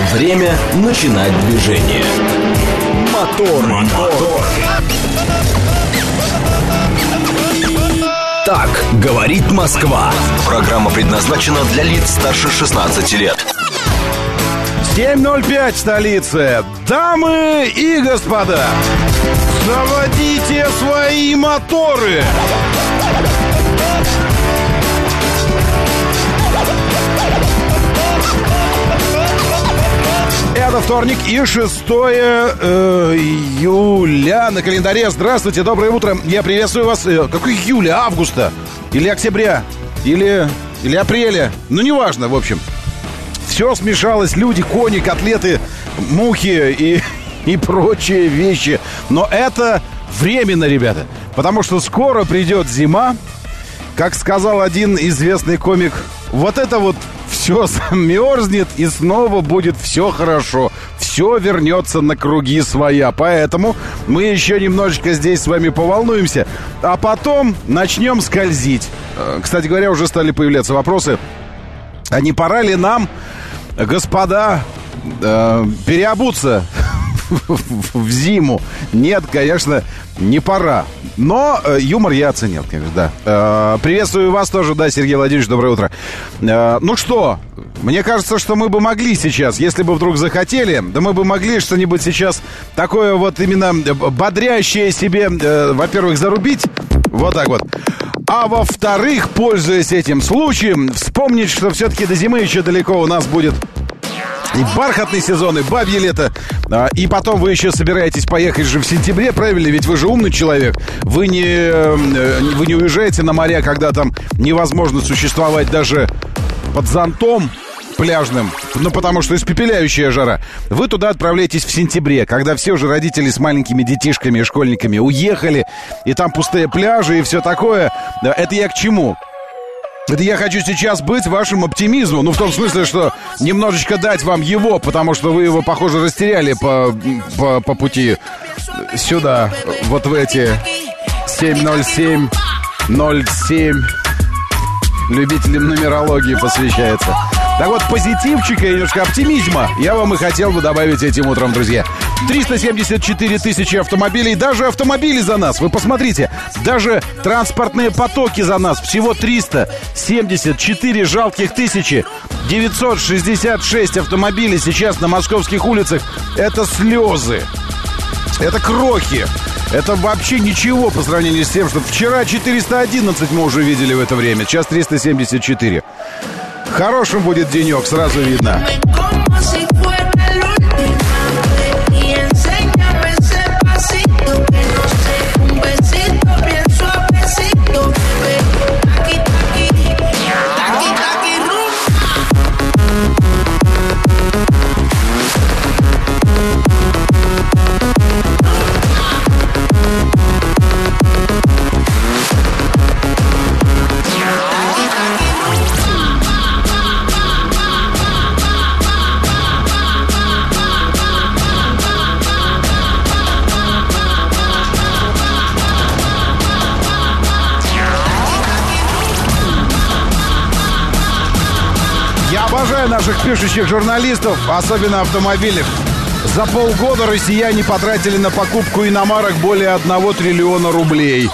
Время начинать движение. Мотор. Так говорит Москва. Программа предназначена для лиц старше 16 лет. 7:05 в столице. Дамы и господа, заводите свои моторы. Это вторник и 6 июля на календаре. Здравствуйте, доброе утро. Я приветствую вас. Какой июля? Августа? Или октября? Или апреля? Ну, неважно, в общем. Все смешалось. Люди, кони, котлеты, мухи и прочие вещи. Но это временно, ребята. Потому что скоро придет зима. Как сказал один известный комик, вот это вот все замерзнет, и снова будет все хорошо. Все вернется на круги своя. Поэтому мы еще немножечко здесь с вами поволнуемся, а потом начнем скользить. Кстати говоря, уже стали появляться вопросы. А не пора ли нам, господа, переобуться в зиму? Нет, конечно, не пора. Но юмор я оценил, конечно, да. Приветствую вас тоже, да, Сергей Владимирович, доброе утро. Ну что, мне кажется, что мы бы могли сейчас, если бы вдруг захотели, да мы бы могли что-нибудь сейчас такое вот именно бодрящее себе, во-первых, зарубить, вот так вот. А во-вторых, пользуясь этим случаем, вспомнить, что все-таки до зимы еще далеко у нас будет и бархатный сезон, и бабье лето. И потом вы еще собираетесь поехать же в сентябре, правильно? Ведь вы же умный человек. Вы не уезжаете на моря, когда там невозможно существовать даже под зонтом пляжным, ну, потому что испепеляющая жара. Вы туда отправляетесь в сентябре, когда все уже родители с маленькими детишками и школьниками уехали, и там пустые пляжи и все такое. Это я к чему? Это я хочу сейчас быть вашим оптимизмом. Ну, в том смысле, что немножечко дать вам его, потому что вы его, похоже, растеряли по пути сюда. Вот в эти 7:07:07. Любителям нумерологии посвящается. Так вот, позитивчика и немножко оптимизма я вам и хотел бы добавить этим утром, друзья. 374 тысячи автомобилей, даже автомобили за нас. Вы посмотрите, даже транспортные потоки за нас. Всего 374 жалких тысячи. 966 автомобилей сейчас на московских улицах. Это слезы. Это крохи. Это вообще ничего по сравнению с тем, что вчера 411 мы уже видели в это время. Сейчас 374. Хорошим будет денек, сразу видно. Обожаю наших пишущих журналистов, особенно автомобильных. За полгода россияне потратили на покупку иномарок более 1 триллиона рублей.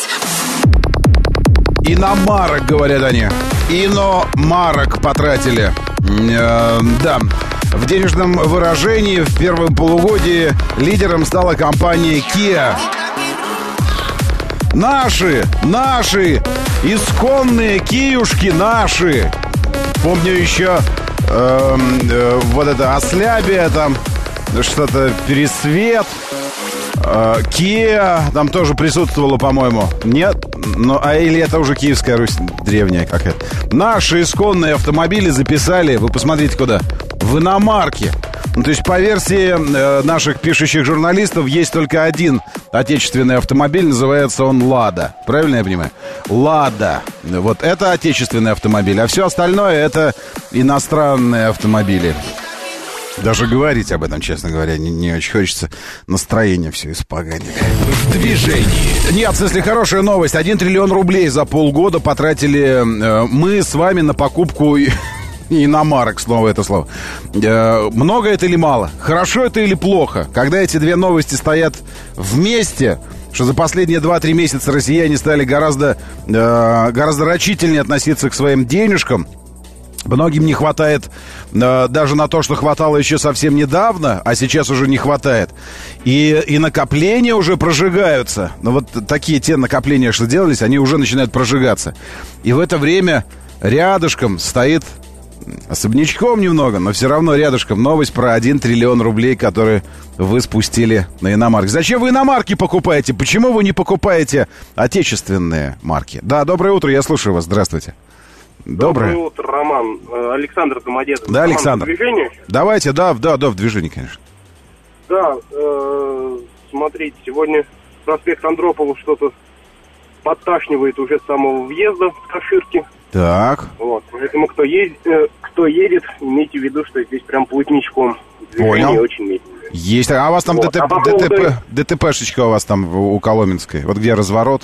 Иномарок, говорят они. Иномарок потратили. Да. В денежном выражении в первом полугодии лидером стала компания Kia. Наши, исконные киюшки наши. Помню еще вот это Ослябия, там что-то Пересвет, Kia, там тоже присутствовало, по-моему. Нет? Ну, или это уже Киевская Русь древняя какая-то. Наши исконные автомобили записали, вы посмотрите куда, в иномарке. Ну, то есть по версии наших пишущих журналистов есть только один отечественный автомобиль, называется он «Лада». Правильно я понимаю? «Лада». Вот это отечественный автомобиль, а все остальное это иностранные автомобили. Даже говорить об этом, честно говоря, не очень хочется. Настроение все испоганили. В движении. Нет, в смысле, хорошая новость. 1 триллион рублей за полгода потратили мы с вами на покупку Иномарок, снова это слово. Много это или мало? Хорошо это или плохо? Когда эти две новости стоят вместе, что за последние 2-3 месяца россияне стали гораздо рачительнее относиться к своим денежкам. Многим не хватает даже на то, что хватало еще совсем недавно, а сейчас уже не хватает. И накопления уже прожигаются. Но вот такие те накопления, что делались, они уже начинают прожигаться. И в это время рядышком стоит, особнячком немного, но все равно рядышком, новость про 1 триллион рублей, которые вы спустили на иномарки. Зачем вы иномарки покупаете? Почему вы не покупаете отечественные марки? Да, доброе утро, я слушаю вас. Здравствуйте. Доброе утро, Роман. Александр Домодедов. Да, Александр. В движении? Давайте, да, в движении, конечно. Да, смотрите, сегодня проспект Андропова что-то подташнивает уже с самого въезда в Каширки. Так. Вот, поэтому кто едет, имейте в виду, что здесь прям плотничком. Движение Понял. очень медленное. Есть. А у вас там Вот. ДТПшечка у вас там у Коломенской. Вот где разворот.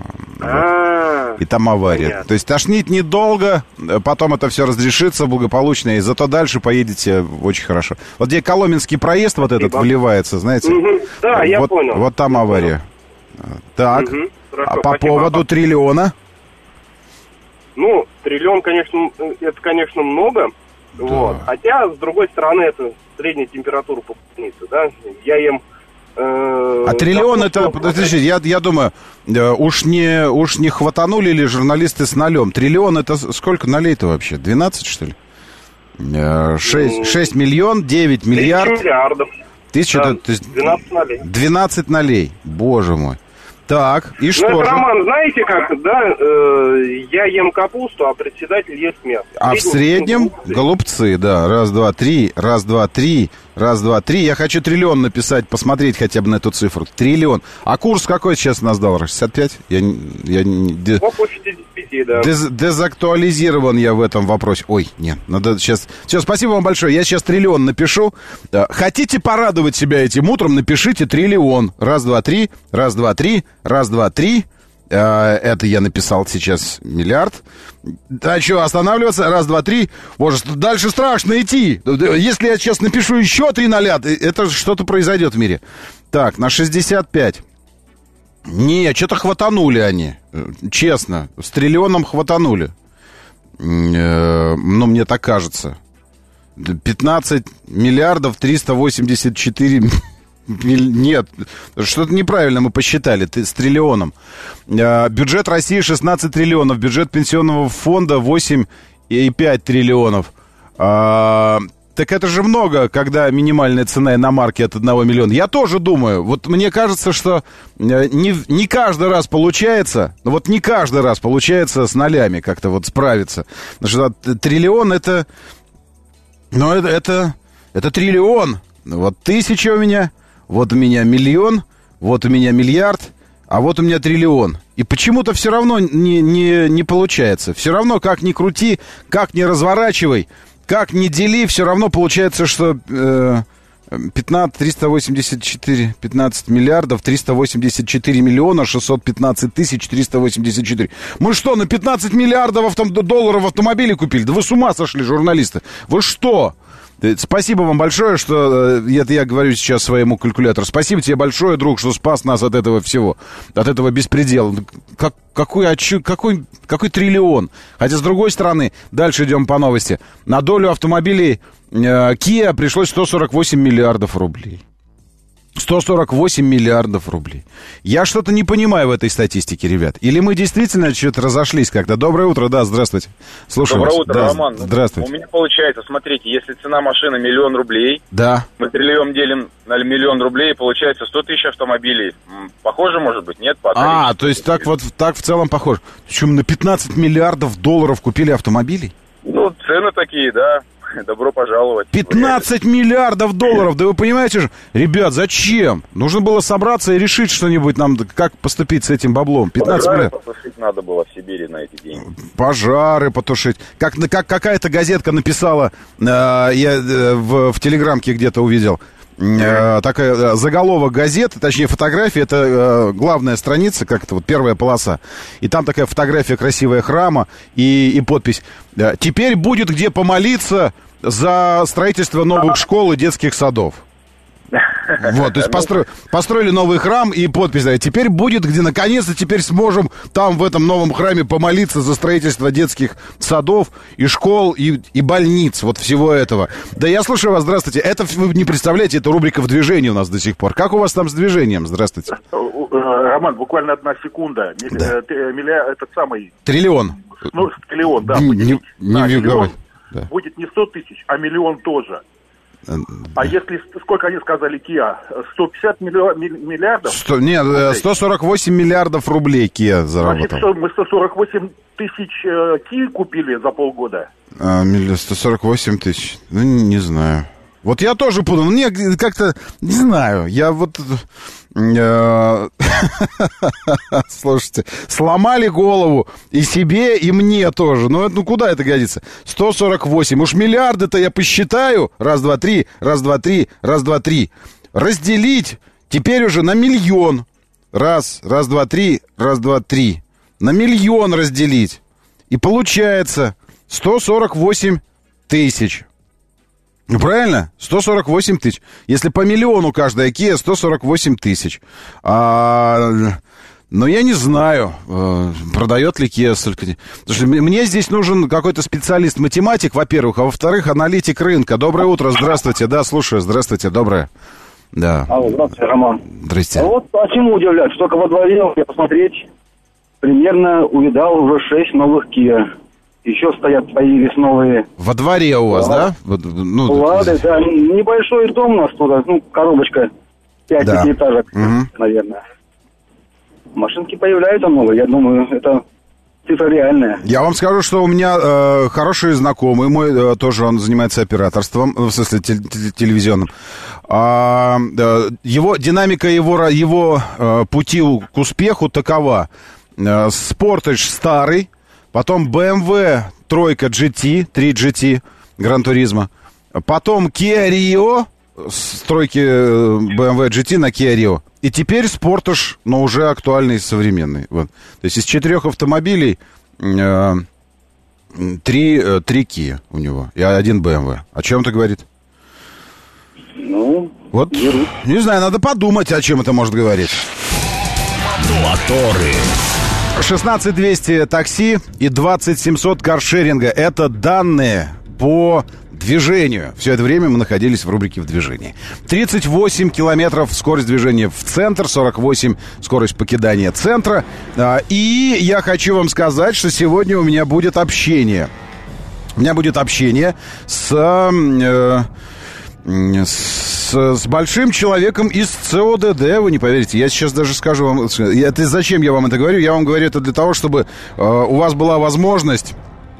И там авария. Понятно. То есть тошнить недолго, потом это все разрешится благополучно, и зато дальше поедете очень хорошо. Вот где Коломенский проезд вот этот вливается, знаете? Да, я понял. Вот там авария. Так, Хорошо, а по спасибо. поводу триллиона? Ну, триллион, конечно, много. Да. Вот. Хотя, с другой стороны, это средняя температура по больнице, да? Я ем... А триллион это, подождите, я думаю, уж не хватанули ли журналисты с нулем? Триллион это сколько нулей-то вообще? 12, что ли? 6 миллион, 9 миллиардов. 1000 миллиардов. Тысяча, Да, то есть 12 нулей. 12 нулей, боже мой. Так, и что Ну, это, же? Роман, знаете как, да, я ем капусту, а председатель ест мясо. А в среднем голубцы, да, раз, два, три, раз, два, три, раз, два, три. Я хочу триллион написать, посмотреть хотя бы на эту цифру. Триллион. А курс какой сейчас у нас доллар? 65? Около 65, да. Дезактуализирован я в этом вопросе. Ой, нет, надо сейчас... Все, спасибо вам большое. Я сейчас триллион напишу. Хотите порадовать себя этим утром, напишите триллион. Раз, два, три, раз, два, три, раз, два, три. Это я написал сейчас миллиард. А что, останавливаться? Раз, два, три. Боже, дальше страшно идти. Если я сейчас напишу еще 3 ноля, это что-то произойдет в мире. Так, на 65. Не, что-то хватанули они. Честно, с триллионом хватанули. Ну, мне так кажется. 15 миллиардов 384... Нет, что-то неправильно мы посчитали с триллионом. Бюджет России 16 триллионов, бюджет пенсионного фонда 8,5 триллионов. Так это же много, когда минимальная цена иномарки от 1 миллиона. Я тоже думаю, вот мне кажется, что не каждый раз получается, вот не каждый раз получается с нолями как-то вот справиться. Потому что триллион это, ну это триллион. Вот 1000 у меня. Вот у меня миллион, вот у меня миллиард, а вот у меня триллион. И почему-то все равно не получается. Все равно, как ни крути, как ни разворачивай, как ни дели, все равно получается, что 15 миллиардов 384 миллиона 615 тысяч 384. Мы что, на 15 миллиардов долларов автомобили купили? Да вы с ума сошли, журналисты. Вы что? Спасибо вам большое, что это я говорю сейчас своему калькулятору. Спасибо тебе большое, друг, что спас нас от этого всего, от этого беспредела. Какой триллион? Хотя, с другой стороны, дальше идем по новости. На долю автомобилей Kia пришлось 148 миллиардов рублей. 148 миллиардов рублей. Я что-то не понимаю в этой статистике, ребят. Или мы действительно что-то разошлись как-то. Доброе утро, да, здравствуйте. Слушаю Доброе вас. утро, да, Роман. Здравствуйте. У меня получается, смотрите, если цена машины 1 000 000 рублей, да. мы триллион делим на 1 000 000 рублей, получается 100 тысяч автомобилей. Похоже, может быть, нет? По то есть так в целом похоже. Причем на 15 миллиардов долларов купили автомобилей? Ну, цены такие, да. Добро пожаловать. 15 миллиардов долларов, да вы понимаете же? Ребят, зачем? Нужно было собраться и решить что-нибудь нам, как поступить с этим баблом. 15 миллиардов. Потушить надо было в Сибири на эти деньги. Пожары потушить. Как какая-то газетка написала, я в телеграмке где-то увидел. такая заголовок газеты, точнее фотография, это главная страница, как это вот первая полоса. И там такая фотография красивая храма и подпись. Теперь будет где помолиться за строительство новых школ и детских садов. Вот, то есть построили новый храм и подпись, да, теперь будет где, наконец-то теперь сможем там в этом новом храме помолиться за строительство детских садов и школ и больниц, вот всего этого. Да, я слушаю вас, здравствуйте. Это, вы не представляете, это рубрика «В движении» у нас до сих пор. Как у вас там с движением? Здравствуйте. Роман, буквально 1 секунда. Да. Этот самый... Триллион. Ну, триллион, да. Миллион. Будет не 100 тысяч, а миллион тоже. А если, сколько они сказали, Kia? 150 миллиардов? 148 миллиардов рублей Kia заработал. Значит, мы 148 тысяч Kia купили за полгода. 148 тысяч, ну, не знаю. Вот я тоже подумал, мне как-то, не знаю, я вот... Слушайте, сломали голову и себе, и мне тоже. Ну куда это годится? 148. Уж миллиарды-то я посчитаю. Раз, два, три, раз, два, три, раз, два, три. Разделить теперь уже на миллион. Раз, два, три, раз, два, три. На миллион разделить. И получается 148 тысяч. Ну, правильно? 148 тысяч. Если по миллиону каждая Kia, 148 тысяч. Но я не знаю, продает ли Kia столько. Потому что мне здесь нужен какой-то специалист-математик, во-первых, а во-вторых, аналитик рынка. Доброе утро, здравствуйте. Да, слушаю, здравствуйте, доброе. Да. Алло, здравствуйте, Роман. Здрасте. А вот а чему удивляться, что только во дворе, я посмотреть, примерно увидал уже 6 новых Kia. Еще появились новые... Во дворе у вас, да? Лады, да. Небольшой дом у нас туда, коробочка 5 пятиэтажек, наверное. Машинки появляются новые, я думаю, это цифра реальная. Я вам скажу, что у меня хороший знакомый мой, тоже он занимается операторством, в смысле телевизионным. Динамика его пути к успеху такова. Sportage старый, потом BMW тройка GT, 3 GT, Gran Turismo. Потом Kia Rio, с тройки BMW GT на Kia Rio. И теперь Sportage, но уже актуальный и современный. Вот. То есть из 4 автомобилей 3 Kia у него и 1 BMW. О чем это говорит? Вот, не знаю, надо подумать, о чем это может говорить. Моторы. 16200 такси и 20700 каршеринга. Это данные по движению. Все это время мы находились в рубрике «В движении». 38 километров скорость движения в центр, 48 скорость покидания центра. И я хочу вам сказать, что сегодня у меня будет общение. У меня будет общение с большим человеком из ЦОДД, вы не поверите. Я сейчас даже скажу вам, это зачем я вам это говорю? Я вам говорю это для того, чтобы у вас была возможность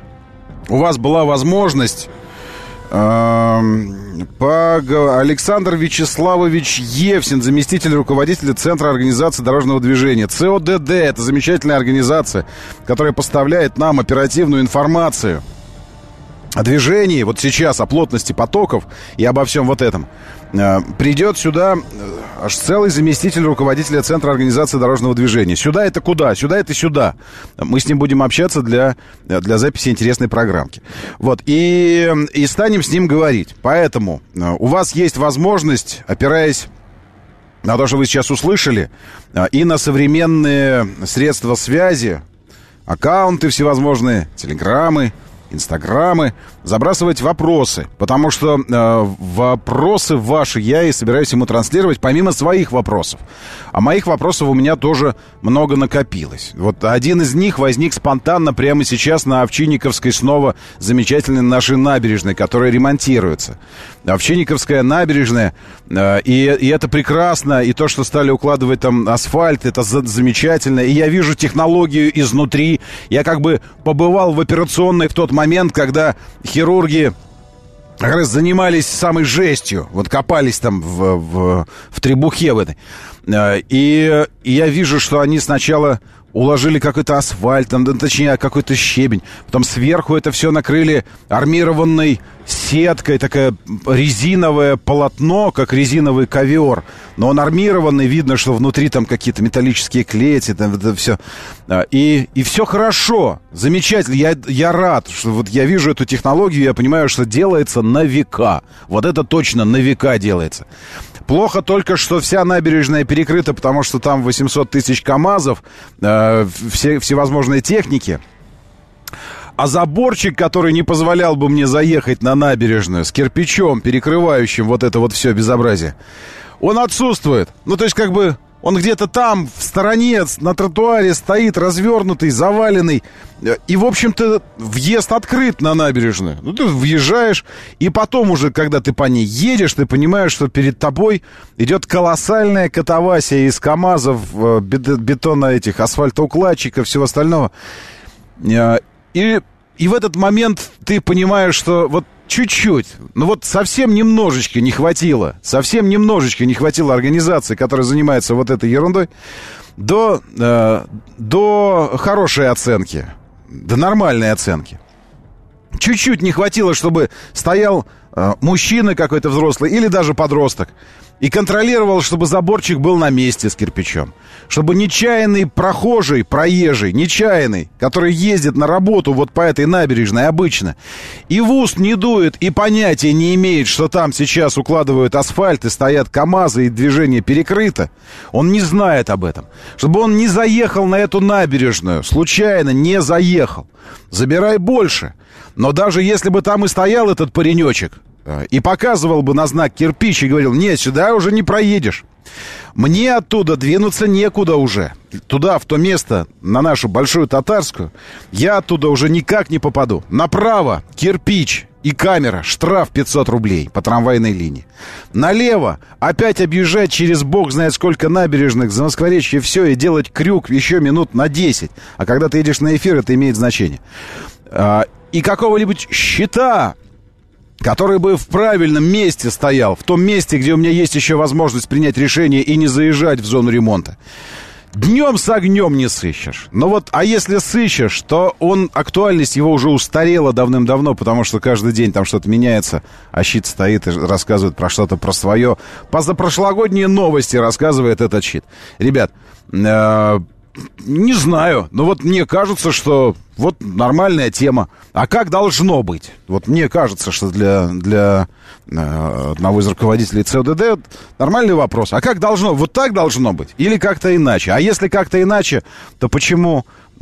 Александр Вячеславович Евсин, заместитель руководителя Центра организации дорожного движения. ЦОДД — это замечательная организация, которая поставляет нам оперативную информацию о движении, вот сейчас, о плотности потоков и обо всем вот этом. Придет сюда аж целый заместитель руководителя Центра организации дорожного движения. Сюда это куда? Сюда это сюда. Мы с ним будем общаться для записи интересной программки. Вот, и станем с ним говорить. Поэтому у вас есть возможность, опираясь на то, что вы сейчас услышали, и на современные средства связи, аккаунты всевозможные, телеграммы, инстаграмы, забрасывать вопросы, потому что вопросы ваши я и собираюсь ему транслировать помимо своих вопросов. А моих вопросов у меня тоже много накопилось. Вот один из них возник спонтанно прямо сейчас на Овчинниковской, снова замечательной нашей набережной, которая ремонтируется. Овчинниковская набережная, и это прекрасно, и то, что стали укладывать там асфальт, это замечательно, и я вижу технологию изнутри. Я как бы побывал в операционной в тот момент, когда хирурги как раз занимались самой жестью, вот копались там в требухе в этой. И я вижу, что они сначала уложили какой-то асфальт, точнее, какой-то щебень, потом сверху это все накрыли армированной сеткой, такое резиновое полотно, как резиновый ковер. Но он армированный, видно, что внутри там какие-то металлические клети, там это все. И все хорошо, замечательно. Я рад, что вот я вижу эту технологию, я понимаю, что делается на века. Вот это точно на века делается. Плохо только, что вся набережная перекрыта, потому что там 800 тысяч КАМАЗов, всевозможные техники. А заборчик, который не позволял бы мне заехать на набережную с кирпичом, перекрывающим вот это вот все безобразие, он отсутствует. Ну, то есть, как бы, он где-то там, в стороне, на тротуаре стоит, развернутый, заваленный. И, в общем-то, въезд открыт на набережную. Ну, ты въезжаешь, и потом уже, когда ты по ней едешь, ты понимаешь, что перед тобой идет колоссальная катавасия из КАМАЗов, бетона этих, асфальтоукладчиков, всего остального. И в этот момент ты понимаешь, что вот чуть-чуть, ну вот совсем немножечко не хватило организации, которая занимается вот этой ерундой, до хорошей оценки, до нормальной оценки. Чуть-чуть не хватило, чтобы стоял мужчина какой-то взрослый или даже подросток и контролировал, чтобы заборчик был на месте с кирпичом. Чтобы нечаянный проезжий, нечаянный, который ездит на работу вот по этой набережной обычно, и в уст не дует, и понятия не имеет, что там сейчас укладывают асфальт, и стоят КАМАЗы, и движение перекрыто. Он не знает об этом. Чтобы он не заехал на эту набережную, случайно не заехал. Забирай больше. Но даже если бы там и стоял этот паренечек, и показывал бы на знак кирпич и говорил: нет, сюда уже не проедешь. Мне оттуда двинуться некуда уже. Туда, в то место, на нашу Большую Татарскую, я оттуда уже никак не попаду. Направо кирпич и камера, штраф 500 рублей по трамвайной линии. Налево опять объезжать через бог знает сколько набережных, Замоскворечье, все, и делать крюк еще минут на 10. А когда ты едешь на эфир, это имеет значение. И какого-нибудь щита, который бы в правильном месте стоял, в том месте, где у меня есть еще возможность принять решение и не заезжать в зону ремонта. Днем с огнем не сыщешь. Но вот, а если сыщешь, то актуальность его уже устарела давным-давно, потому что каждый день там что-то меняется, а щит стоит и рассказывает про что-то, про свое. Позапрошлогодние новости рассказывает этот щит. Ребят, не знаю, но вот мне кажется, что вот нормальная тема. А как должно быть? Вот мне кажется, что для одного из руководителей ЦОДД нормальный вопрос. А как должно? Вот так должно быть? Или как-то иначе? А если как-то иначе, то почему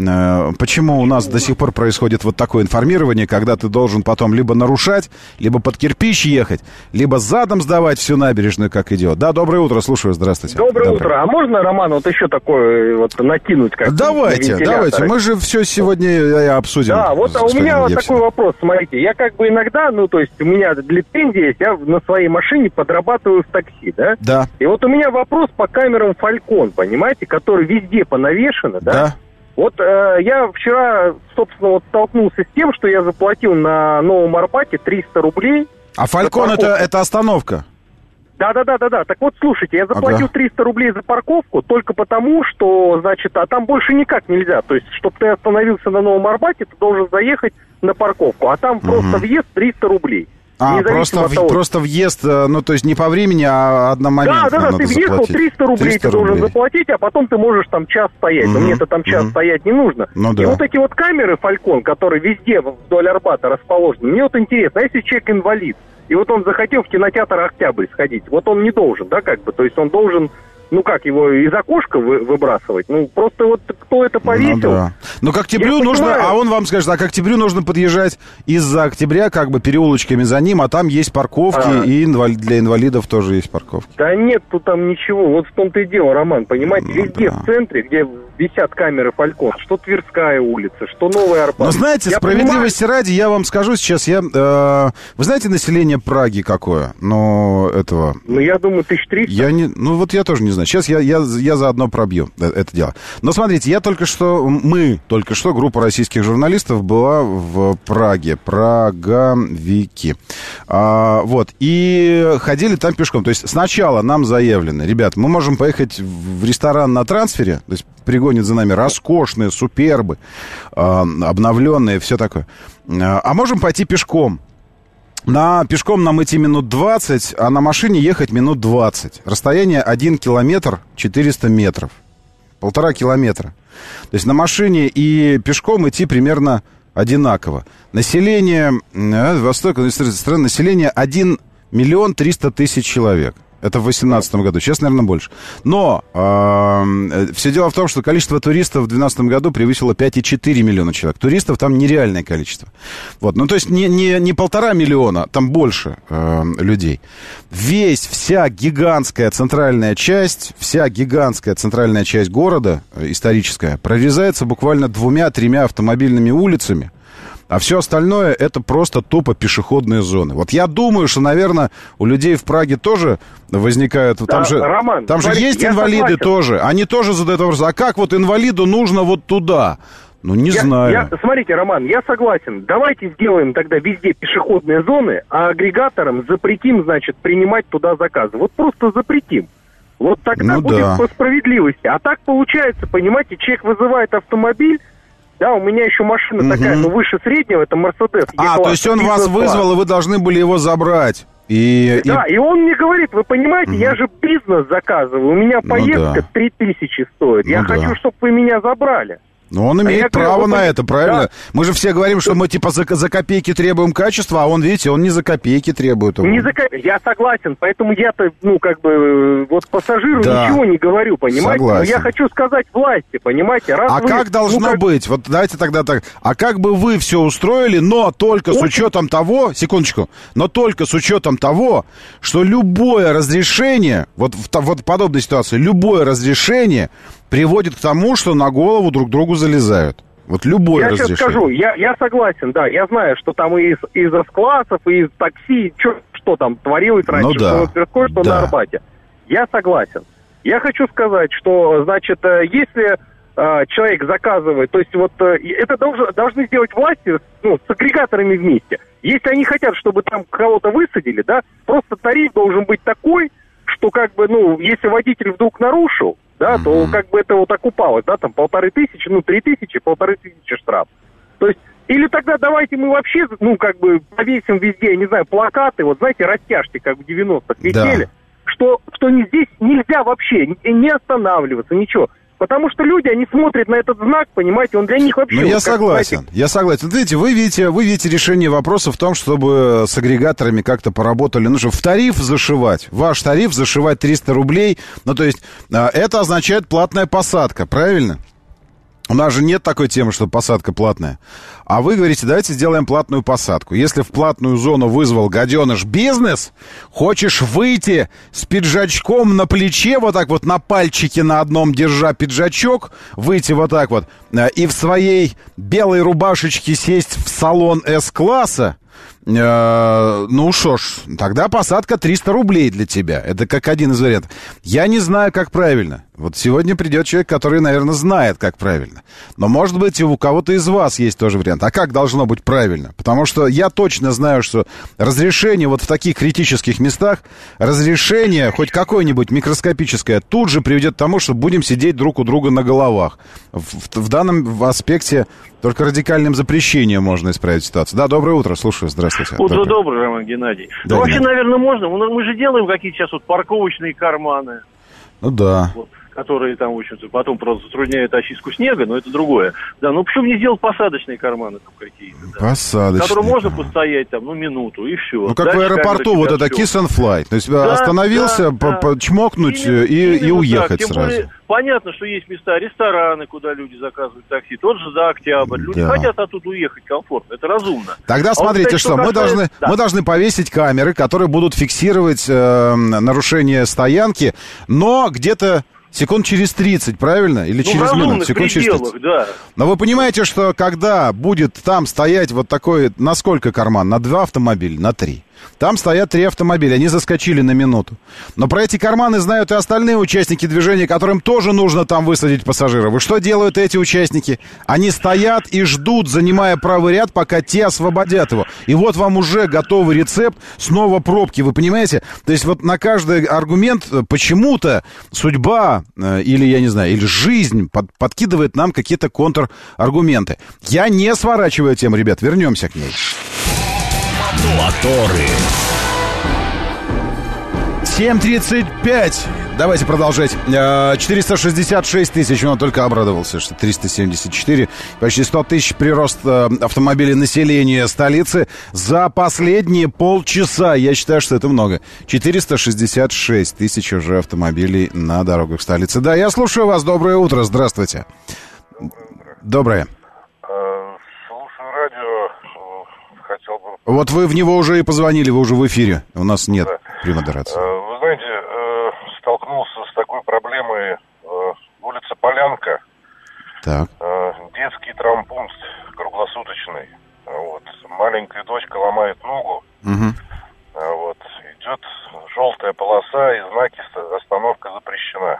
у нас до сих пор происходит вот такое информирование, когда ты должен потом либо нарушать, либо под кирпич ехать, либо задом сдавать всю набережную, как идет? Да, доброе утро, слушаю, здравствуйте. Доброе утро. А можно, Роман, вот еще такое вот накинуть? Давайте, мы же все сегодня обсудим. Да, вот у меня вот такой вопрос, смотрите, я как бы иногда, ну, то есть у меня лицензия есть, я на своей машине подрабатываю в такси, да? Да. И вот у меня вопрос по камерам Falcon, понимаете, которые везде понавешены, да? Да. Вот я вчера, собственно, вот столкнулся с тем, что я заплатил на Новом Арбате 300 рублей. А Falcon это остановка? Да. Так вот, слушайте, я заплатил 300 рублей за парковку только потому, что, значит, а там больше никак нельзя. То есть, чтобы ты остановился на Новом Арбате, ты должен заехать на парковку. А там просто въезд 300 рублей. Просто въезд, ну, то есть не по времени, а одномоментно. Да, ты въехал, 300 рублей ты должен заплатить, а потом ты можешь там час стоять. Но мне-то там час стоять не нужно. И вот эти вот камеры Falcon, которые везде вдоль Арбата расположены, мне вот интересно, а если человек инвалид, и вот он захотел в кинотеатр «Октябрь» сходить, вот он не должен, да, как бы, то есть он должен... Ну как, его из окошка выбрасывать? Ну, просто вот кто это повесил? Ну, да. Но к октябрю нужно, а он вам скажет, а к октябрю нужно подъезжать из-за октября, как бы переулочками за ним, а там есть парковки, и для инвалидов тоже есть парковки. Да нет, тут там ничего, вот в том-то и дело, Роман, понимаете, везде в центре, где висят камеры Falcon, что Тверская улица, что Новый Арбат. Но знаете, справедливости ради, я вам скажу сейчас, вы знаете население Праги какое? Ну, этого... Ну, я думаю, 1300. Я тоже не знаю. Сейчас я заодно пробью это дело. Но смотрите, мы только что, группа российских журналистов была в Праге. Праговики. Вот. И ходили там пешком. То есть сначала нам заявлено: ребят, мы можем поехать в ресторан на трансфере, то есть пригонят за нами роскошные, супербы, обновленные, все такое. А можем пойти пешком. Пешком нам идти минут 20, а на машине ехать минут 20. Расстояние 1 километр 400 метров. 1,5 километра. То есть на машине и пешком идти примерно одинаково. Население, восточной страны, население 1 миллион 300 тысяч человек. Это в 2018 году. Сейчас, наверное, больше. Но все дело в том, что количество туристов в 2012 году превысило 5,4 миллиона человек. Туристов там нереальное количество. Вот. Ну, то есть не 1,5 миллиона, там больше людей. Вся гигантская центральная часть города, историческая, прорезается буквально 2-3 автомобильными улицами. А все остальное это просто тупо пешеходные зоны. Вот я думаю, что, наверное, у людей в Праге тоже возникают... Да, Роман, там же есть инвалиды тоже. Они тоже задают вопрос, а как вот инвалиду нужно вот туда? Ну, не знаю. Смотрите, Роман, я согласен. Давайте сделаем тогда везде пешеходные зоны, а агрегаторам запретим, значит, принимать туда заказы. Вот просто запретим. Вот тогда будет по справедливости. А так получается, понимаете, человек вызывает автомобиль. Да, у меня еще машина такая, выше среднего, это Мерседес. То есть он вас вызвал, и вы должны были его забрать. И он мне говорит, вы понимаете, я же бизнес заказываю, у меня поездка 3000 стоит, я хочу, чтобы вы меня забрали. Ну, он имеет право на это, правильно? Да. Мы же все говорим, что мы типа за копейки требуем качества, а он, видите, он не за копейки требует. Я согласен, поэтому я-то, вот пассажиру ничего не говорю, понимаете? Согласен. Но я хочу сказать власти, понимаете? Как должно быть? Вот давайте тогда так. А как бы вы все устроили, но только с учетом того, но только с учетом того, что любое разрешение, вот в подобной ситуации, любое разрешение приводит к тому, что на голову друг другу залезают. Вот любое разрешение. Я сейчас скажу, я согласен, да, я знаю, что там и из С-классов, и из такси, что там творилось раньше, что на Тверской, что на Арбате. Я согласен. Я хочу сказать, что, значит, если человек заказывает, то есть вот это должны сделать власти, с агрегаторами вместе. Если они хотят, чтобы там кого-то высадили, да, просто тариф должен быть такой, что если водитель вдруг нарушил, да, то это вот окупалось, да, там 1500, 3000, 1500 штраф. То есть, или тогда давайте мы вообще, повесим везде, я не знаю, плакаты, вот знаете, растяжки, как в 90-х висели, что здесь нельзя вообще не останавливаться, ничего. Потому что люди, они смотрят на этот знак, понимаете, он для них вообще... Ну, я согласен. Видите, вы видите решение вопроса в том, чтобы с агрегаторами как-то поработали, чтобы в тариф зашивать, ваш тариф зашивать 300 рублей, то есть это означает платная посадка, правильно? У нас же нет такой темы, что посадка платная. А вы говорите, давайте сделаем платную посадку. Если в платную зону вызвал гаденыш бизнес, хочешь выйти с пиджачком на плече, вот так вот на пальчике на одном держа пиджачок, выйти вот так вот, и в своей белой рубашечке сесть в салон С-класса, ну что ж, тогда посадка 300 рублей для тебя. Это как один из вариантов. Я не знаю, как правильно. Вот сегодня придет человек, который, наверное, знает, как правильно. Но, может быть, у кого-то из вас есть тоже вариант. А как должно быть правильно? Потому что я точно знаю, что разрешение вот в таких критических местах, разрешение, хоть какое-нибудь микроскопическое, тут же приведет к тому, что будем сидеть друг у друга на головах. В данном аспекте только радикальным запрещением можно исправить ситуацию. Да, доброе утро, слушаю, здравствуйте. Утро доброе, Роман Геннадьевич. Да, вообще, наверное, можно. Мы же делаем какие-то сейчас парковочные карманы. Ну да. Которые там, в общем-то, потом просто затрудняют очистку снега, но это другое. Да, ну почему не сделать посадочные карманы там какие-то? Да? Посадочные. Которые можно постоять там, минуту, и все. Ну, как дальше в аэропорту, вот это kiss and fly. То есть остановился, чмокнуть и уехать так. сразу. Более, понятно, что есть места, рестораны, куда люди заказывают такси. Тот же за Октябрь. Люди хотят оттуда уехать комфортно. Это разумно. Тогда смотрите, что мы должны повесить камеры, которые будут фиксировать нарушение стоянки, но где-то секунд через 30, правильно? Или через минуту? Секунд через 30. Да. Но вы понимаете, что когда будет там стоять вот такой, на сколько карман? На 2 автомобиля? На 3. Там стоят 3 автомобиля, они заскочили на минуту. Но про эти карманы знают и остальные участники движения, которым тоже нужно там высадить пассажиров. И что делают эти участники? Они стоят и ждут, занимая правый ряд, пока те освободят его. И вот вам уже готовый рецепт, снова пробки, вы понимаете? То есть вот на каждый аргумент почему-то судьба или, я не знаю, или жизнь подкидывает нам какие-то контраргументы. Я не сворачиваю тему, ребят, вернемся к ней. Моторы. 7:35. Давайте продолжать. 466 тысяч, он только обрадовался, что 374. Почти 100 тысяч прирост автомобилей населения столицы за последние полчаса. Я считаю, что это много. 466 тысяч уже автомобилей на дорогах столицы. Да, я слушаю вас. Доброе утро. Здравствуйте. Доброе. Слушаю радио. Хотел бы... Вот вы в него уже и позвонили, вы уже в эфире. У нас нет премодерации. Вы знаете, столкнулся с такой проблемой. Улица Полянка. Так. Детский травмпункт круглосуточный. Вот. Маленькая дочка ломает ногу. Угу. Вот. Идет желтая полоса и знаки «Остановка запрещена».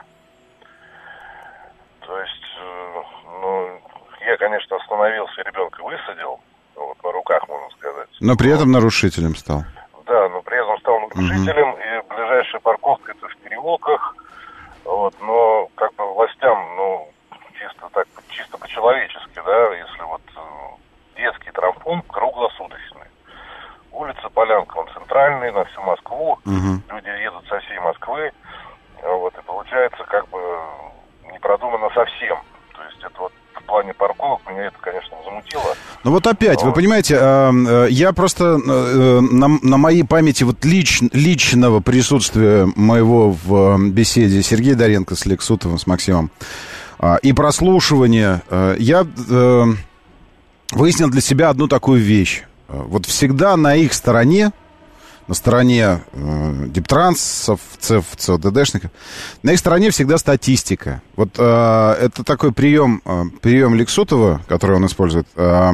То есть, я, конечно, остановился, ребенка высадил. Вот, на руках, можно сказать. Но при этом нарушителем стал. Да, но при этом стал нарушителем, и ближайшая парковка это в переулках. Вот, но как бы властям, чисто по-человечески, да, если вот детский травмпункт круглосуточный. Улица Полянка, он центральный, на всю Москву. Люди едут со всей Москвы. Вот, и получается, как бы не продумано совсем. То есть это вот в плане парковок меня это, конечно, замутило. Ну вот опять, вы понимаете, я просто на моей памяти вот личного присутствия моего в беседе Сергея Доренко с Лексутовым, с Максимом, и прослушивания, я выяснил для себя одну такую вещь. Вот всегда на их стороне, на стороне дептрансовцев, ЦОДДшников, на их стороне всегда статистика. Вот это такой прием Лексутова, который он использует,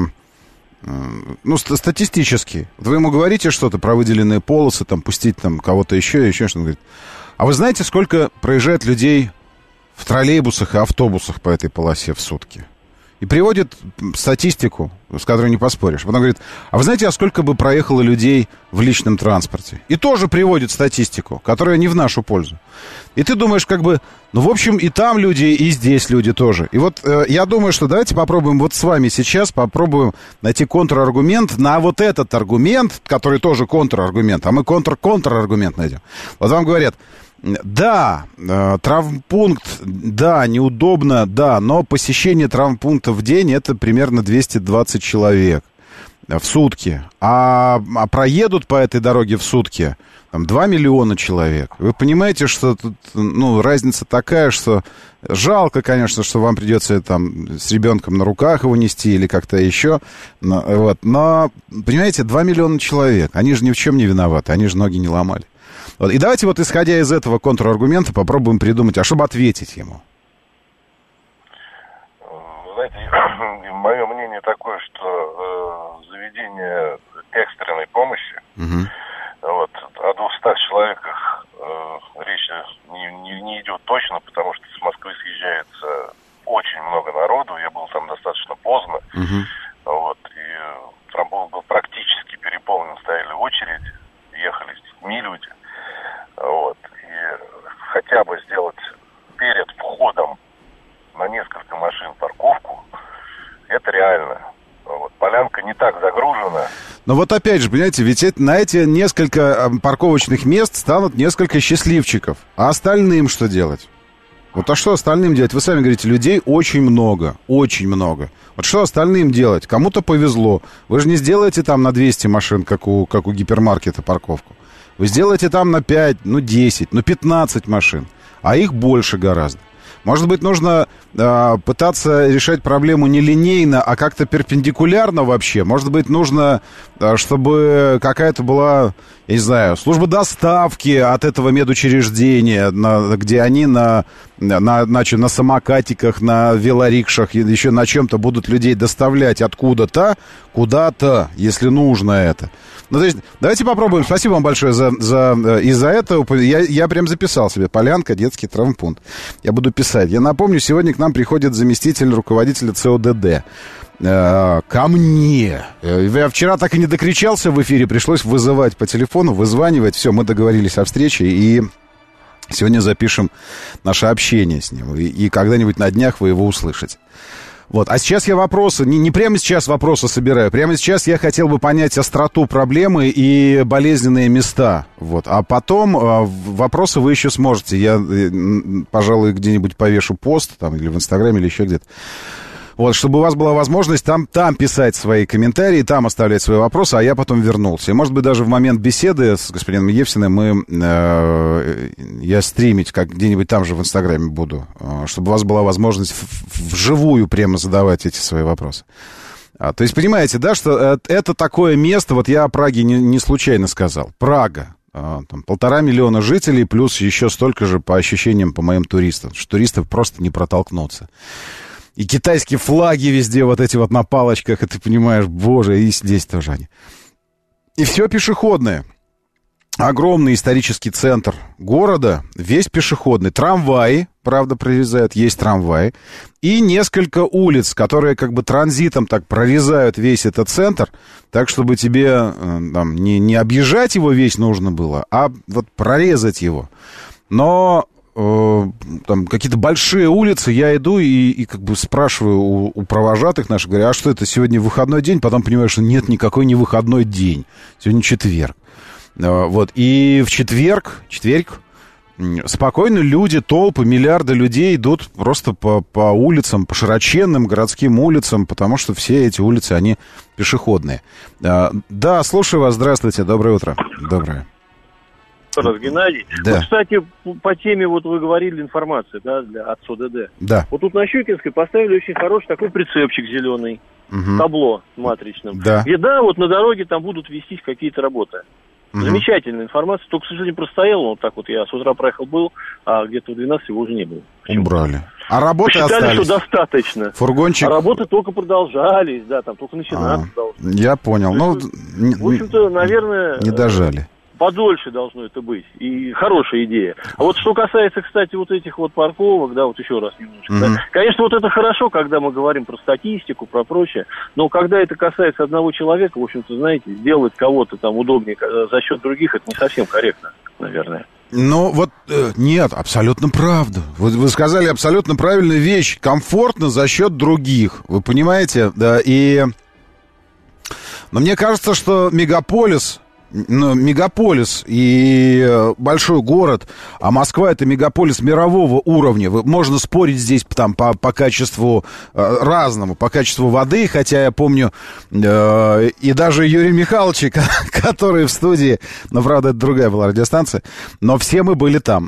статистический. Вот вы ему говорите что-то про выделенные полосы, там, пустить там кого-то еще что-то. Он говорит, а вы знаете, сколько проезжает людей в троллейбусах и автобусах по этой полосе в сутки? И приводит статистику, с которой не поспоришь. Потом говорит, а вы знаете, а сколько бы проехало людей в личном транспорте? И тоже приводит статистику, которая не в нашу пользу. И ты думаешь, как бы, в общем, и там люди, и здесь люди тоже. И вот я думаю, что давайте попробуем вот с вами сейчас, попробуем найти контраргумент на вот этот аргумент, который тоже контраргумент, а мы контраргумент найдем. Вот вам говорят, да, травмпункт, да, неудобно, да, но посещение травмпункта в день это примерно 220 человек в сутки. А проедут по этой дороге в сутки там, 2 миллиона человек. Вы понимаете, что тут разница такая, что жалко, конечно, что вам придется там с ребенком на руках его нести или как-то еще. Но, понимаете, 2 миллиона человек, они же ни в чем не виноваты, они же ноги не ломали. Вот. И давайте вот, исходя из этого контраргумента, попробуем придумать, а чтобы ответить ему. Знаете, мое мнение такое, что заведение экстренной помощи, вот, о 200 человеках речь не идет точно, потому что с Москвы съезжается очень много народу, я был там достаточно поздно, вот, и трамбов был практически переполнен, стояли очереди, ехали с детьми люди. Вот. И хотя бы сделать перед входом на несколько машин парковку, это реально. Вот. Полянка не так загружена. Но вот опять же, понимаете, ведь на эти несколько парковочных мест станут несколько счастливчиков. А остальным что делать? Вот а что остальным делать? Вы сами говорите, людей очень много, очень много. Вот что остальным делать? Кому-то повезло. Вы же не сделаете там на 200 машин, как у гипермаркета, парковку. Вы сделаете там на 5, 10, 15 машин, а их больше гораздо. Может быть, нужно пытаться решать проблему не линейно, а как-то перпендикулярно вообще. Может быть, нужно, чтобы какая-то была, я не знаю, служба доставки от этого медучреждения, где они на самокатиках, на велорикшах, еще на чем-то будут людей доставлять откуда-то, куда-то, если нужно это. Ну, то есть, давайте попробуем. Спасибо вам большое из-за этого. Я прям записал себе. Полянка, детский травмпункт. Я буду писать. Я напомню, сегодня к нам приходит заместитель руководителя ЦОДД. Ко мне. Я вчера так и не докричался в эфире. Пришлось вызывать по телефону, вызванивать. Все, мы договорились о встрече. И сегодня запишем наше общение с ним. И когда-нибудь на днях вы его услышите. Вот. А сейчас я вопросы, не прямо сейчас вопросы собираю, прямо сейчас я хотел бы понять остроту проблемы и болезненные места. Вот. А потом вопросы вы еще сможете. Я, пожалуй, где-нибудь повешу пост, там, или в Инстаграме, или еще где-то. Вот, чтобы у вас была возможность там писать свои комментарии, там оставлять свои вопросы, а я потом вернулся. И, может быть, даже в момент беседы с господином Евсиным я стримить как где-нибудь там же в Инстаграме буду, чтобы у вас была возможность вживую прямо задавать эти свои вопросы. То есть, понимаете, да, что это такое место, вот я о Праге не случайно сказал. Прага. Там 1,5 миллиона жителей, плюс еще столько же по ощущениям по моим туристам, что туристов просто не протолкнуться. И китайские флаги везде вот эти вот на палочках, и ты понимаешь, боже, и здесь тоже они. И все пешеходное. Огромный исторический центр города, весь пешеходный. Трамваи, правда, прорезают, есть трамваи. И несколько улиц, которые как бы транзитом так прорезают весь этот центр, так, чтобы тебе там, не объезжать его весь нужно было, а вот прорезать его. Но... там какие-то большие улицы, я иду и как бы спрашиваю у провожатых наших, говорю, а что это, сегодня выходной день? Потом понимаю, что нет, никакой не выходной день. Сегодня четверг. Вот. И в четверг, спокойно люди, толпы, миллиарды людей идут просто по улицам, по широченным городским улицам, потому что все эти улицы, они пешеходные. Да, слушаю вас, здравствуйте, доброе утро. Доброе. Геннадий. Да. Вот, кстати, по теме, вот вы говорили, информации, да, от СОДД. Да. Вот тут на Щукинской поставили очень хороший такой прицепчик зеленый, табло с матричным. Да. И да, вот на дороге там будут вестись какие-то работы. Замечательная информация, только, к сожалению, простояла. Вот так вот я с утра проехал был, а где-то в 12 его уже не было. Убрали. А работы посчитали, остались? Что достаточно. Фургончик? А работы только продолжались, да, там только начинаться должны. Я понял. Ну, в общем-то, наверное... Не дожали. Подольше должно это быть. И хорошая идея. А вот что касается, кстати, вот этих вот парковок, да, вот еще раз немножко. Да, конечно, вот это хорошо, когда мы говорим про статистику, про прочее, но когда это касается одного человека, в общем-то, знаете, сделать кого-то там удобнее за счет других, это не совсем корректно, наверное. Ну, вот, нет, абсолютно правда. Вы сказали абсолютно правильную вещь. Комфортно за счет других. Вы понимаете? Да, и... Но мне кажется, что мегаполис и большой город, а Москва — это мегаполис мирового уровня. Можно спорить здесь там по качеству разному, по качеству воды, хотя я помню и даже Юрия Михайловича, который в студии, но, правда, это другая была радиостанция, но все мы были там,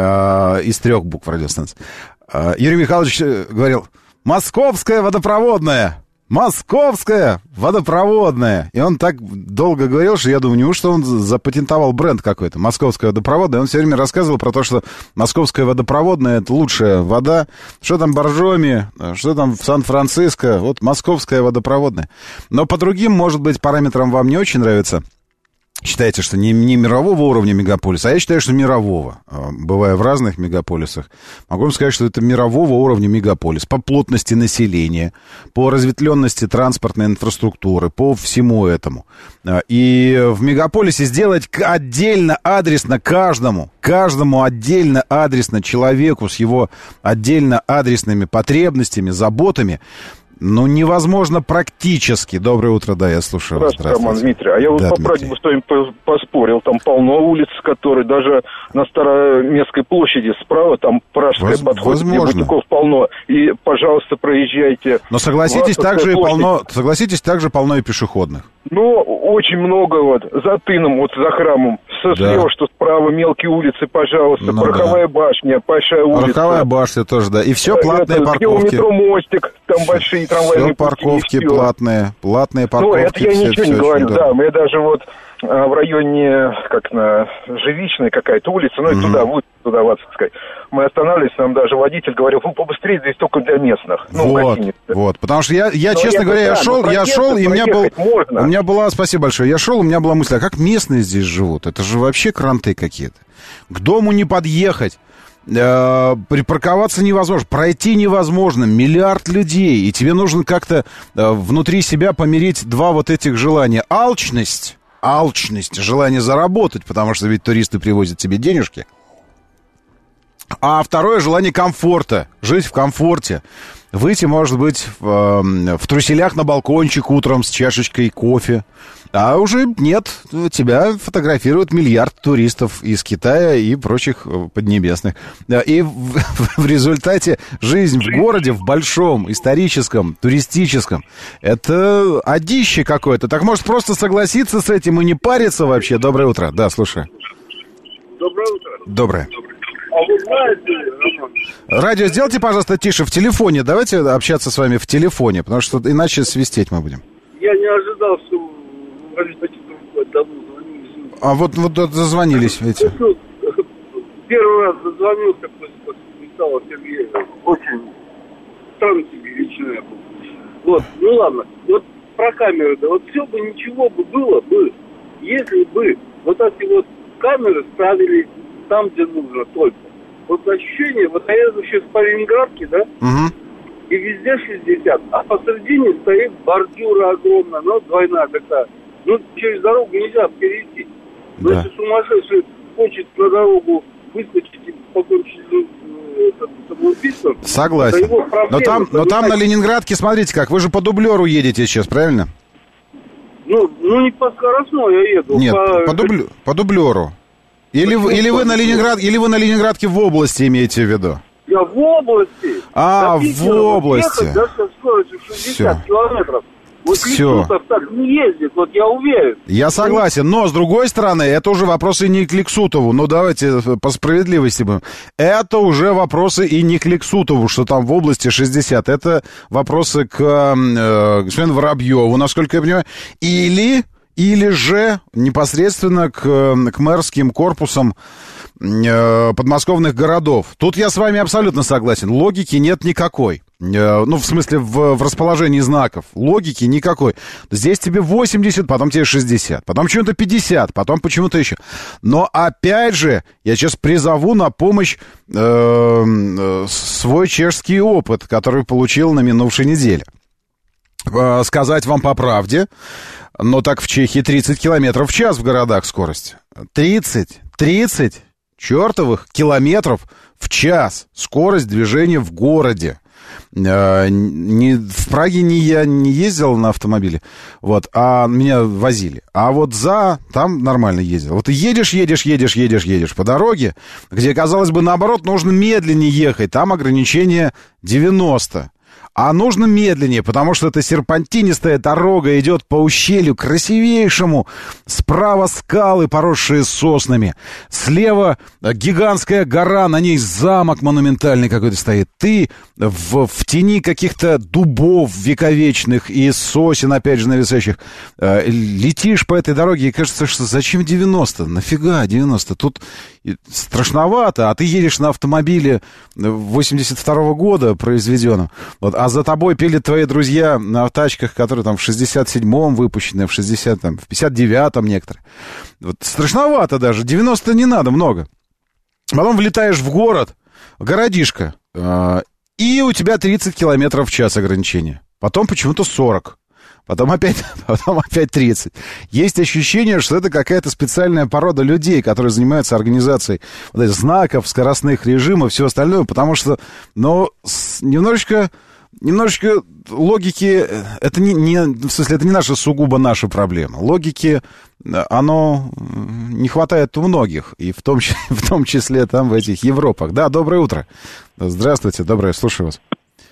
из 3 букв радиостанции. Юрий Михайлович говорил: «Московская водопроводная». Московская водопроводная. И он так долго говорил, что я думаю, неужто он запатентовал бренд какой-то, Московская водопроводная. Он все время рассказывал про то, что Московская водопроводная — это лучшая вода. Что там в Боржоми, что там в Сан-Франциско, вот Московская водопроводная. Но по другим, может быть, параметрам вам не очень нравится. Считаете, что не мирового уровня мегаполиса, а я считаю, что мирового. Бывая в разных мегаполисах, могу вам сказать, что это мирового уровня мегаполис. По плотности населения, по разветвленности транспортной инфраструктуры, по всему этому. И в мегаполисе сделать отдельно адресно каждому отдельно адресно человеку с его отдельно адресными потребностями, заботами, ну, невозможно практически. Доброе утро, да, я слушаю вас. Здравствуйте, Роман Дмитрий. А я вот по Праге бы с вами поспорил. Там полно улиц, которые даже на Староместской площади справа, там Пражская подходит, где бутиков полно. И, пожалуйста, проезжайте. Но согласитесь, также полно и пешеходных. Ну, очень много вот. За Тыном, вот за храмом. Слева, что справа, мелкие улицы, пожалуйста. Пороховая башня, большая улица. Пороховая башня тоже, да. И все платные парковки. Метро Мостик, там большие трамвайные пути. Все парковки платные. Платные парковки. Ну, это я ничего не говорю, да. Я даже вот в районе, как на Живичной какая-то улица, ну, и туда, вот туда, Ватсовская. Мы останавливались, нам даже водитель говорил: ну, побыстрее, здесь только для местных. Вот, потому что я честно говоря, я шел, и у меня была, спасибо большое, я шел, у меня была мысль, а как местные здесь живут? Это же вообще кранты какие-то. К дому не подъехать. Припарковаться невозможно, пройти невозможно, миллиард людей, и тебе нужно как-то внутри себя помирить два вот этих желания. Алчность, желание заработать, потому что ведь туристы привозят тебе денежки. А второе — желание комфорта, жить в комфорте. выйти, может быть, в труселях на балкончик утром с чашечкой кофе. А уже нет, тебя фотографируют миллиард туристов из Китая и прочих поднебесных. И в результате жизнь в городе, в большом, историческом, туристическом, это одище какое-то. Так может просто согласиться с этим и не париться вообще? Доброе утро. Да, слушаю. Доброе утро. Доброе. А вы знаете, Роман? Радио сделайте, пожалуйста, тише в телефоне. Давайте общаться с вами в телефоне, потому что иначе свистеть мы будем. Я не ожидал, что вы давно звонили. А вот зазвонились, видите. Первый раз зазвонился после Михаила Сергеевича. Очень странно себе лично был. Вот, ну ладно. Вот про камеры, да, вот все бы ничего бы было бы, если бы вот эти вот камеры ставили там, где нужно только. Вот ощущение, вот я еду сейчас по Ленинградке, да, и везде 60, а посередине стоит бордюра огромная, но двойная такая. Ну, через дорогу нельзя перейти. Но если сумасшедший хочет на дорогу выскочить и покончить самоубийством... Согласен. Но там на Ленинградке, смотрите как, вы же по дублеру едете сейчас, правильно? Ну не по скоростной я еду. Нет, по дублеру. Или вы на Ленинградке в области имеете в виду? Я в области. В области. Ехать даже со скоростью 60 километров. Вот Лексутов так не ездит, вот я уверен. Я согласен, но, с другой стороны, это уже вопросы не к Лексутову. Ну, давайте по справедливости будем. Это уже вопросы и не к Лексутову, что там в области 60. Это вопросы к господину Воробьеву, насколько я понимаю. Или же непосредственно к мэрским корпусам подмосковных городов. Тут я с вами абсолютно согласен. Логики нет никакой. Ну, в смысле, в расположении знаков. Логики никакой. Здесь тебе 80, потом тебе 60, потом почему-то 50, потом почему-то еще. Но опять же, я сейчас призову на помощь свой чешский опыт, который получил на минувшей неделе. Сказать вам по правде, но так в Чехии 30 километров в час в городах скорость. 30 чертовых километров в час скорость движения в городе. В Праге я не ездил на автомобиле, вот, а меня возили. А вот там нормально ездил. Вот ты едешь по дороге, где, казалось бы, наоборот, нужно медленнее ехать. Там ограничение 90. А нужно медленнее, потому что это серпантинистая дорога идет по ущелью красивейшему. Справа скалы, поросшие соснами. Слева гигантская гора, на ней замок монументальный какой-то стоит. Ты в тени каких-то дубов вековечных и сосен, опять же, нависающих, летишь по этой дороге и кажется, что зачем 90? Нафига 90? Тут страшновато, а ты едешь на автомобиле 82-го года произведенном. Вот, а за тобой пилят твои друзья на тачках, которые там в 67-м выпущены, в 59-м некоторые. Вот, страшновато даже, 90 не надо много. Потом влетаешь в городишко, и у тебя 30 километров в час ограничения. Потом почему-то 40. Потом опять 30. Есть ощущение, что это какая-то специальная порода людей, которые занимаются организацией вот этих знаков, скоростных режимов, все остальное, потому что, немножечко логики, это в смысле, это не сугубо наша проблема. Логики, оно не хватает у многих, и в том числе там в этих Европах. Да, доброе утро. Здравствуйте, доброе, слушаю вас.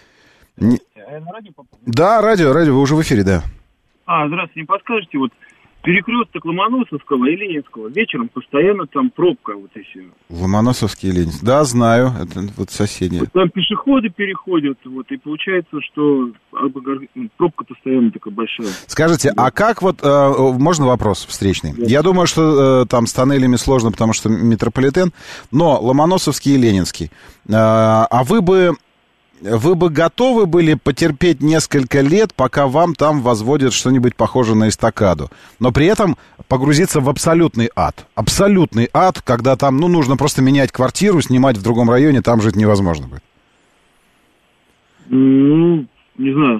Да, радио, вы уже в эфире, да. Здравствуйте, не подскажете, вот перекресток Ломоносовского и Ленинского, вечером постоянно там пробка вот еще. Ломоносовский и Ленинский, да, знаю, это вот соседние. Вот там пешеходы переходят, вот, и получается, что пробка постоянно такая большая. Скажите, а как вот, можно вопрос встречный? Да. Я думаю, что там с тоннелями сложно, потому что метрополитен, но Ломоносовский и Ленинский, а вы бы готовы были потерпеть несколько лет, пока вам там возводят что-нибудь похожее на эстакаду, но при этом погрузиться в абсолютный ад. Абсолютный ад, когда там, нужно просто менять квартиру, снимать в другом районе, там жить невозможно будет. Не знаю.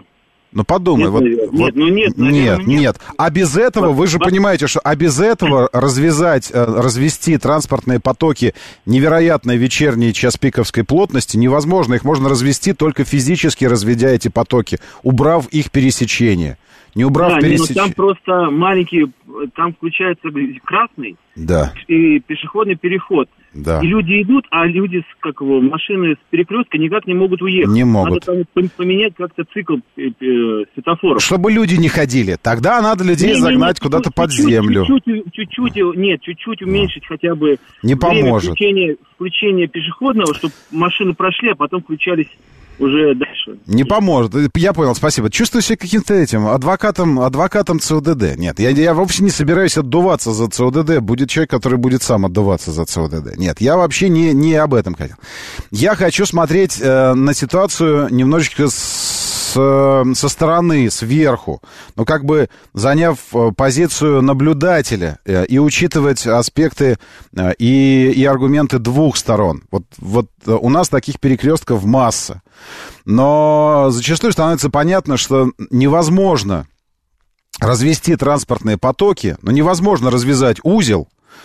Ну, подумай. Нет. А без этого, вы же понимаете, что без этого развести транспортные потоки невероятной вечерней час-пиковской плотности невозможно. Их можно развести только физически, разведя эти потоки, убрав их пересечение. Не убрав пересечение. Там просто маленький, там включается красный и пешеходный переход. Да. И люди идут, а люди, машины с перекрестка никак не могут уехать. Не могут. Надо там поменять как-то цикл светофоров. Чтобы люди не ходили. Тогда надо людей загнать куда-то под землю. Чуть-чуть уменьшить хотя бы не поможет. Включение пешеходного, чтобы машины прошли, а потом включались уже дальше. Не поможет. Я понял, спасибо. Чувствую себя каким-то адвокатом ЦОДД. Нет, я вообще не собираюсь отдуваться за ЦОДД. Будет человек, который будет сам отдуваться за ЦОДД. Нет, я вообще не об этом хотел. Я хочу смотреть на ситуацию немножечко со стороны, сверху, но как бы заняв позицию наблюдателя и учитывать аспекты и аргументы двух сторон. Вот у нас таких перекрестков масса. Но зачастую становится понятно, что невозможно развести транспортные потоки, но невозможно развязать узел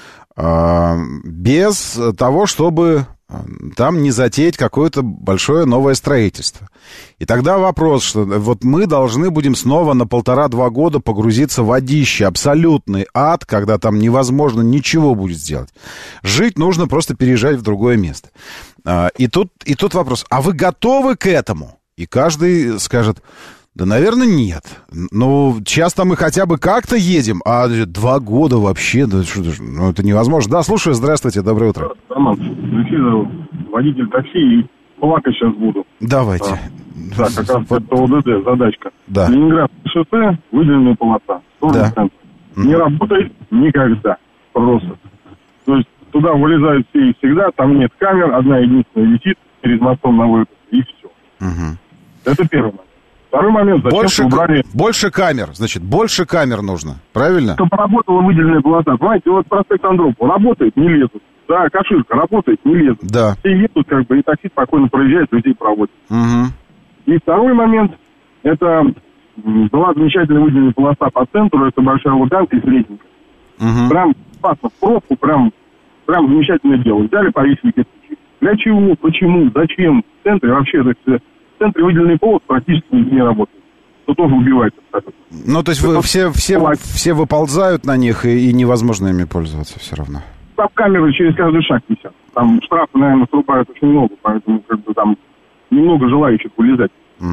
без того, чтобы там не затеять какое-то большое новое строительство. И тогда вопрос, что вот мы должны будем снова на 1,5-2 года погрузиться в водище, абсолютный ад, когда там невозможно ничего будет сделать. Жить нужно просто переезжать в другое место. И тут вопрос, а вы готовы к этому? И каждый скажет, да, наверное, нет. Ну, часто мы хотя бы как-то едем, а 2 года вообще, это невозможно. Да, слушаю, здравствуйте, доброе утро. Роман, водитель такси, и плакать сейчас буду. Давайте. Да, как раз это ОДД, задачка. Да. Ленинградское шоссе, выделенная полоса. Да. Не работает никогда. Просто. То есть туда вылезают все и всегда, там нет камер, одна единственная висит перед мостом на выход, и все. Это первый момент. Второй момент, зачем убрали... Больше камер, значит, больше камер нужно, правильно? Чтобы работала выделенная полоса. Понимаете, вот проспект Андропова работает, не лезут. Да, Каширка работает, не лезут. Да. Все едут, как бы, и такси спокойно проезжает, людей проводит. И второй момент, это была замечательная выделенная полоса по центру, это Большая Луганка и Средненька. Прям пасно в пробку, прям замечательное дело. Взяли, повесили кирпичи. Для чего, почему, зачем? В центре вообще, в центре выделенный полос практически не работает. То тоже убивается. Ну, то есть все выползают на них, и невозможно ими пользоваться все равно. Там камеры через каждый шаг висят. Там штрафы, наверное, срубают очень много, поэтому как бы там немного желающих вылезать.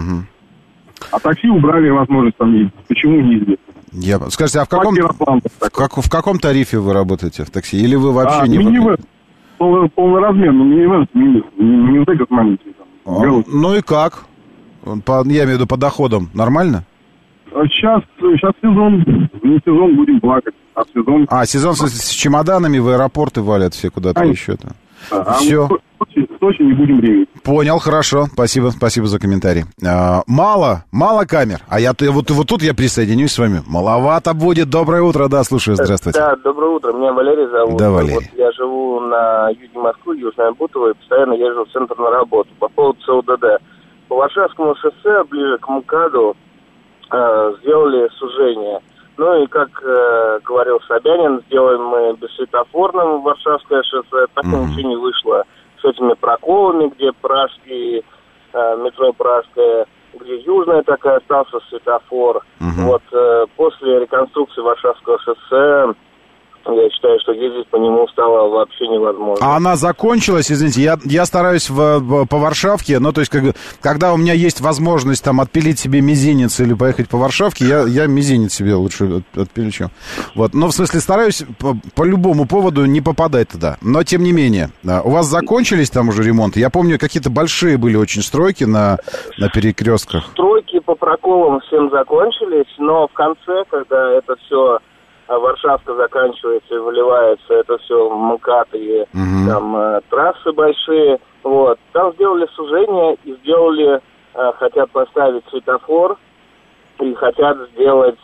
А такси убрали возможность там ездить. Почему, неизвестно. Скажите, а в каком тарифе вы работаете в такси? Или вы вообще не... Минивэн. Полноразмерный минивэн, не вот этот маленький. Ну и как? Я имею в виду по доходам. Нормально? Сейчас сезон. Не сезон, будем плакать. А сезон... сезон с чемоданами в аэропорты валят все куда-то еще. Все. Точно не будем реветь. Понял, хорошо. Спасибо за комментарий. Мало камер. А вот тут я присоединюсь с вами. Маловато будет. Доброе утро. Да, слушаю. Здравствуйте. Да, доброе утро. Меня Валерий зовут. Да, Валерий. Вот я живу на юге Москвы, Южное Бутово, и постоянно езжу в центр на работу. По поводу ЦОДД. По Варшавскому шоссе, ближе к МКАДу, сделали сужение. Ну и, как говорил Собянин, сделаем мы бессветофорным Варшавское шоссе. Так ничего не вышло. С этими проколами, где Пражский, метро Пражское, где южная такая, остался светофор. Вот после реконструкции Варшавского шоссе, я считаю, что ездить по нему стало вообще невозможно. А она закончилась, извините, я стараюсь по Варшавке, ну, то есть, когда у меня есть возможность там отпилить себе мизинец или поехать по Варшавке, я мизинец себе лучше отпилю. Вот, но в смысле стараюсь по любому поводу не попадать туда. Но, тем не менее, у вас закончились там уже ремонты? Я помню, какие-то большие были очень стройки на перекрестках. Стройки по проколам всем закончились, но в конце, когда это все... Варшавка заканчивается и выливается, это все МКАД и там трассы большие, вот. Там сделали сужение и хотят поставить светофор и хотят сделать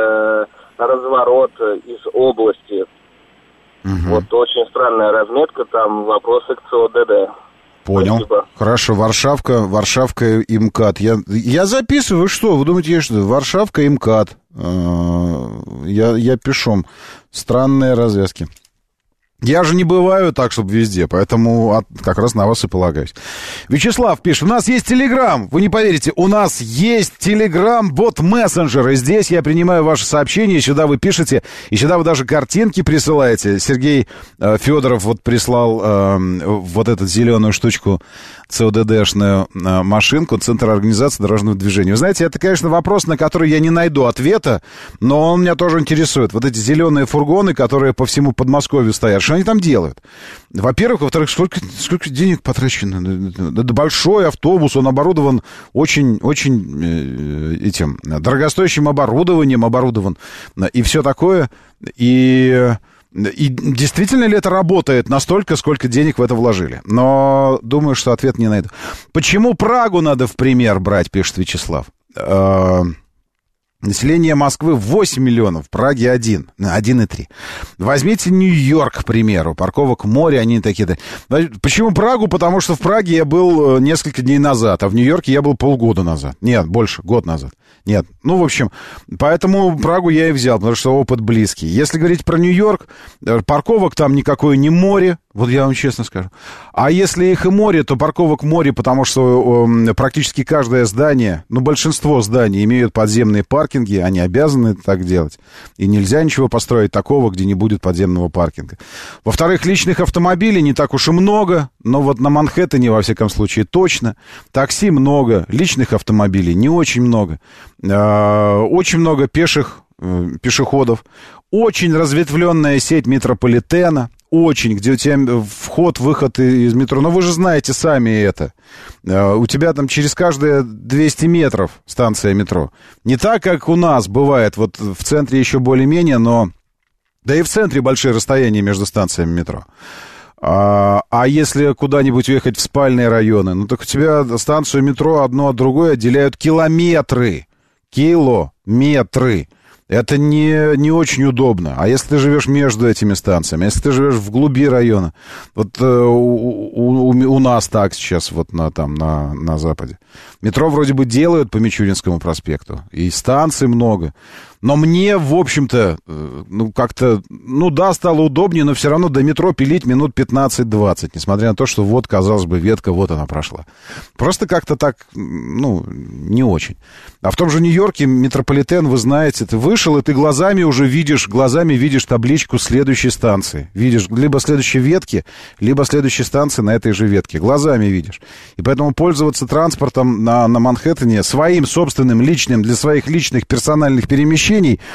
разворот из области. Вот очень странная разметка, там вопросы к ЦОДД. Понял. Спасибо. Хорошо, Варшавка и МКАД. Я записываю, что? Вы думаете, я что? Варшавка и МКАД. Я пишу. Странные развязки. Я же не бываю так, чтобы везде, поэтому как раз на вас и полагаюсь. Вячеслав пишет, у нас есть Телеграм. Вы не поверите, у нас есть Телеграм, бот-мессенджер. И здесь я принимаю ваши сообщения, сюда вы пишете, и сюда вы даже картинки присылаете. Сергей Федоров вот прислал вот эту зеленую штучку, ЦОДДшную машинку, Центр организации дорожного движения. Вы знаете, это, конечно, вопрос, на который я не найду ответа, но он меня тоже интересует. Вот эти зеленые фургоны, которые по всему Подмосковью стоят, что они там делают? Во-первых, во-вторых, сколько денег потрачено? Это большой автобус, он оборудован очень этим дорогостоящим оборудованием, и все такое. И действительно ли это работает настолько, сколько денег в это вложили? Но думаю, что ответ не найду. Почему Прагу надо в пример брать, пишет Вячеслав. Население Москвы 8 миллионов, Праги 1,3. Возьмите Нью-Йорк, к примеру. Парковок море, они такие-то. Почему Прагу? Потому что в Праге я был несколько дней назад, а в Нью-Йорке я был полгода назад. Нет, больше, год назад. Нет, в общем, поэтому Прагу я и взял, потому что опыт близкий. Если говорить про Нью-Йорк, парковок там никакое не море, вот я вам честно скажу. А если их и море, то парковок море, потому что практически каждое здание, большинство зданий имеют подземные паркинги, они обязаны так делать. И нельзя ничего построить такого, где не будет подземного паркинга. Во-вторых, личных автомобилей не так уж и много, но вот на Манхэттене, во всяком случае, точно. Такси много, личных автомобилей не очень много. Очень много пешеходов. Очень разветвленная сеть метрополитена. Очень, где у тебя вход-выход из метро. Но вы же знаете сами это. У тебя там через каждые 200 метров станция метро. Не так, как у нас бывает. Вот в центре еще более-менее, но... Да и в центре большие расстояния между станциями метро. А если куда-нибудь уехать в спальные районы, так у тебя станцию метро одну от другой отделяют километры. Километры. Это не очень удобно. А если ты живешь между этими станциями, если ты живешь в глуби района, вот у нас так сейчас вот на западе. Метро вроде бы делают по Мичуринскому проспекту, и станций много. Но мне, в общем-то, как-то, да, стало удобнее, но все равно до метро пилить минут 15-20, несмотря на то, что вот, казалось бы, ветка, вот она прошла. Просто как-то так, не очень. А в том же Нью-Йорке метрополитен, вы знаете, ты вышел, и ты глазами видишь табличку следующей станции. Видишь либо следующей ветки, либо следующей станции на этой же ветке. Глазами видишь. И поэтому пользоваться транспортом на Манхэттене своим собственным, личным, для своих личных персональных перемещений,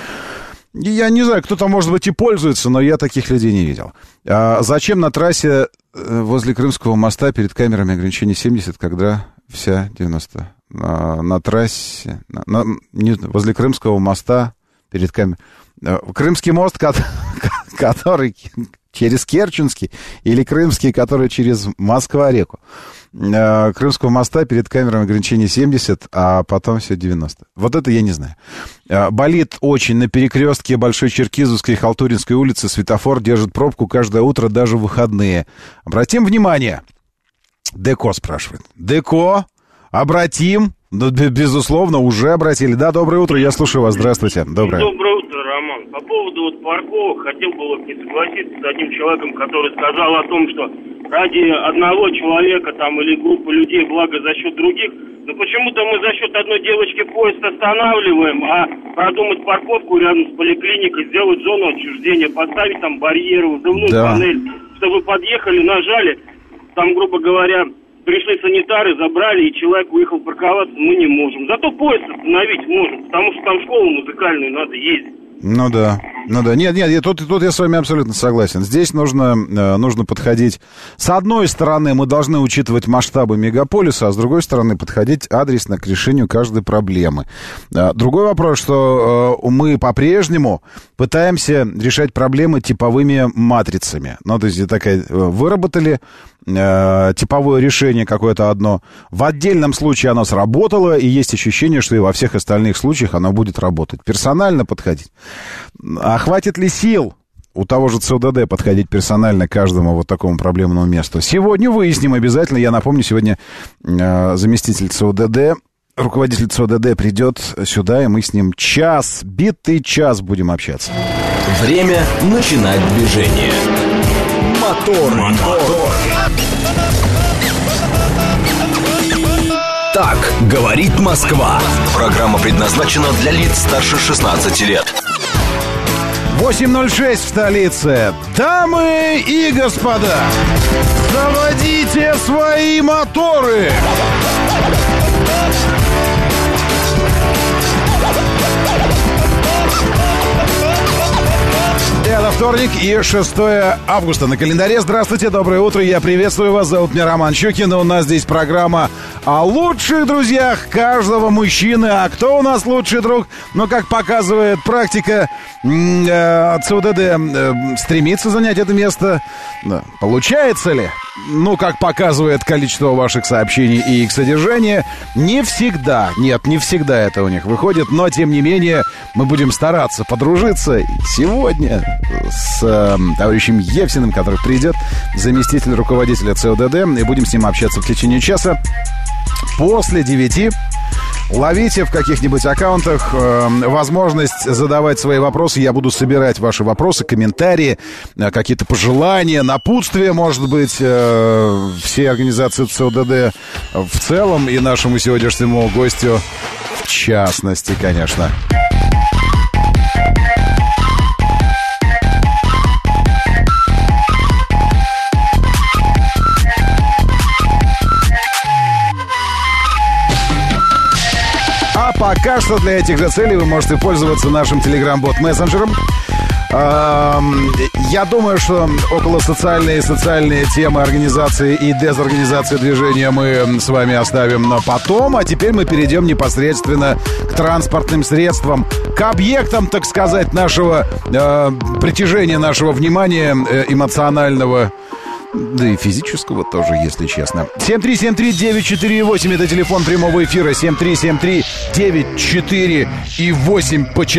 я не знаю, кто-то, может быть, и пользуется, но я таких людей не видел. А зачем на трассе возле Крымского моста перед камерами ограничения 70, когда вся 90? На трассе, возле Крымского моста перед камерами. Крымский мост, который через Керченский, или Крымский, который через Москва-реку. Крымского моста перед камерами ограничения 70, а потом все 90. Вот это я не знаю. Болит очень на перекрестке Большой Черкизовской и Халтуринской улицы. Светофор держит пробку каждое утро, даже в выходные. Обратим внимание. Деко спрашивает. Деко, обратим. Безусловно, уже обратили. Да, доброе утро, я слушаю вас. Здравствуйте. Доброе утро, Роман. По поводу парковок хотел бы не согласиться с одним человеком, который сказал о том, что ради одного человека или группы людей, благо за счет других, но почему-то мы за счет одной девочки поезд останавливаем, а продумать парковку рядом с поликлиникой, сделать зону отчуждения, поставить там барьеры, взрывную панель, чтобы подъехали, нажали, грубо говоря, пришли санитары, забрали, и человек уехал парковаться, мы не можем. Зато поезд остановить можем, потому что там в школу музыкальную надо ездить. Ну да. Нет, тут я с вами абсолютно согласен. Здесь нужно подходить. С одной стороны, мы должны учитывать масштабы мегаполиса, а с другой стороны, подходить адресно к решению каждой проблемы. Другой вопрос, что мы по-прежнему пытаемся решать проблемы типовыми матрицами. То есть выработали типовое решение какое-то одно. В отдельном случае оно сработало, и есть ощущение, что и во всех остальных случаях оно будет работать. Персонально подходить. А хватит ли сил у того же ЦОДД подходить персонально к каждому вот такому проблемному месту? Сегодня выясним обязательно. Я напомню, сегодня заместитель ЦОДД, руководитель ЦОДД придет сюда, и мы с ним битый час будем общаться. Время начинать движение. Мотор. Так говорит Москва. Программа предназначена для лиц старше 16 лет. 8:06 в столице. Дамы и господа, заводите свои моторы. Это вторник и 6 августа на календаре. Здравствуйте, доброе утро, я приветствую вас. Зовут меня Роман Щукин, и у нас здесь программа о лучших друзьях каждого мужчины. А кто у нас лучший друг? Ну, как показывает практика, ЦОДД стремится занять это место. Да. Получается ли? Ну, как показывает количество ваших сообщений и их содержание, не всегда, нет, не всегда это у них выходит, но, тем не менее, мы будем стараться подружиться. И сегодня с товарищем Евсиным, который придет, заместитель руководителя ЦОДД, и будем с ним общаться в течение часа. После 9 ловите в каких-нибудь аккаунтах возможность задавать свои вопросы. Я буду собирать ваши вопросы, комментарии, какие-то пожелания, напутствия, может быть, всей организации ЦОДД в целом и нашему сегодняшнему гостю в частности, конечно. Пока что для этих же целей вы можете пользоваться нашим Telegram-бот-мессенджером. Я думаю, что около социальные темы организации и дезорганизации движения мы с вами оставим на потом. А теперь мы перейдем непосредственно к транспортным средствам, к объектам, так сказать, нашего притяжения, нашего внимания эмоционального. Да и физического тоже, если честно. 7373948, это телефон прямого эфира. 7373948 по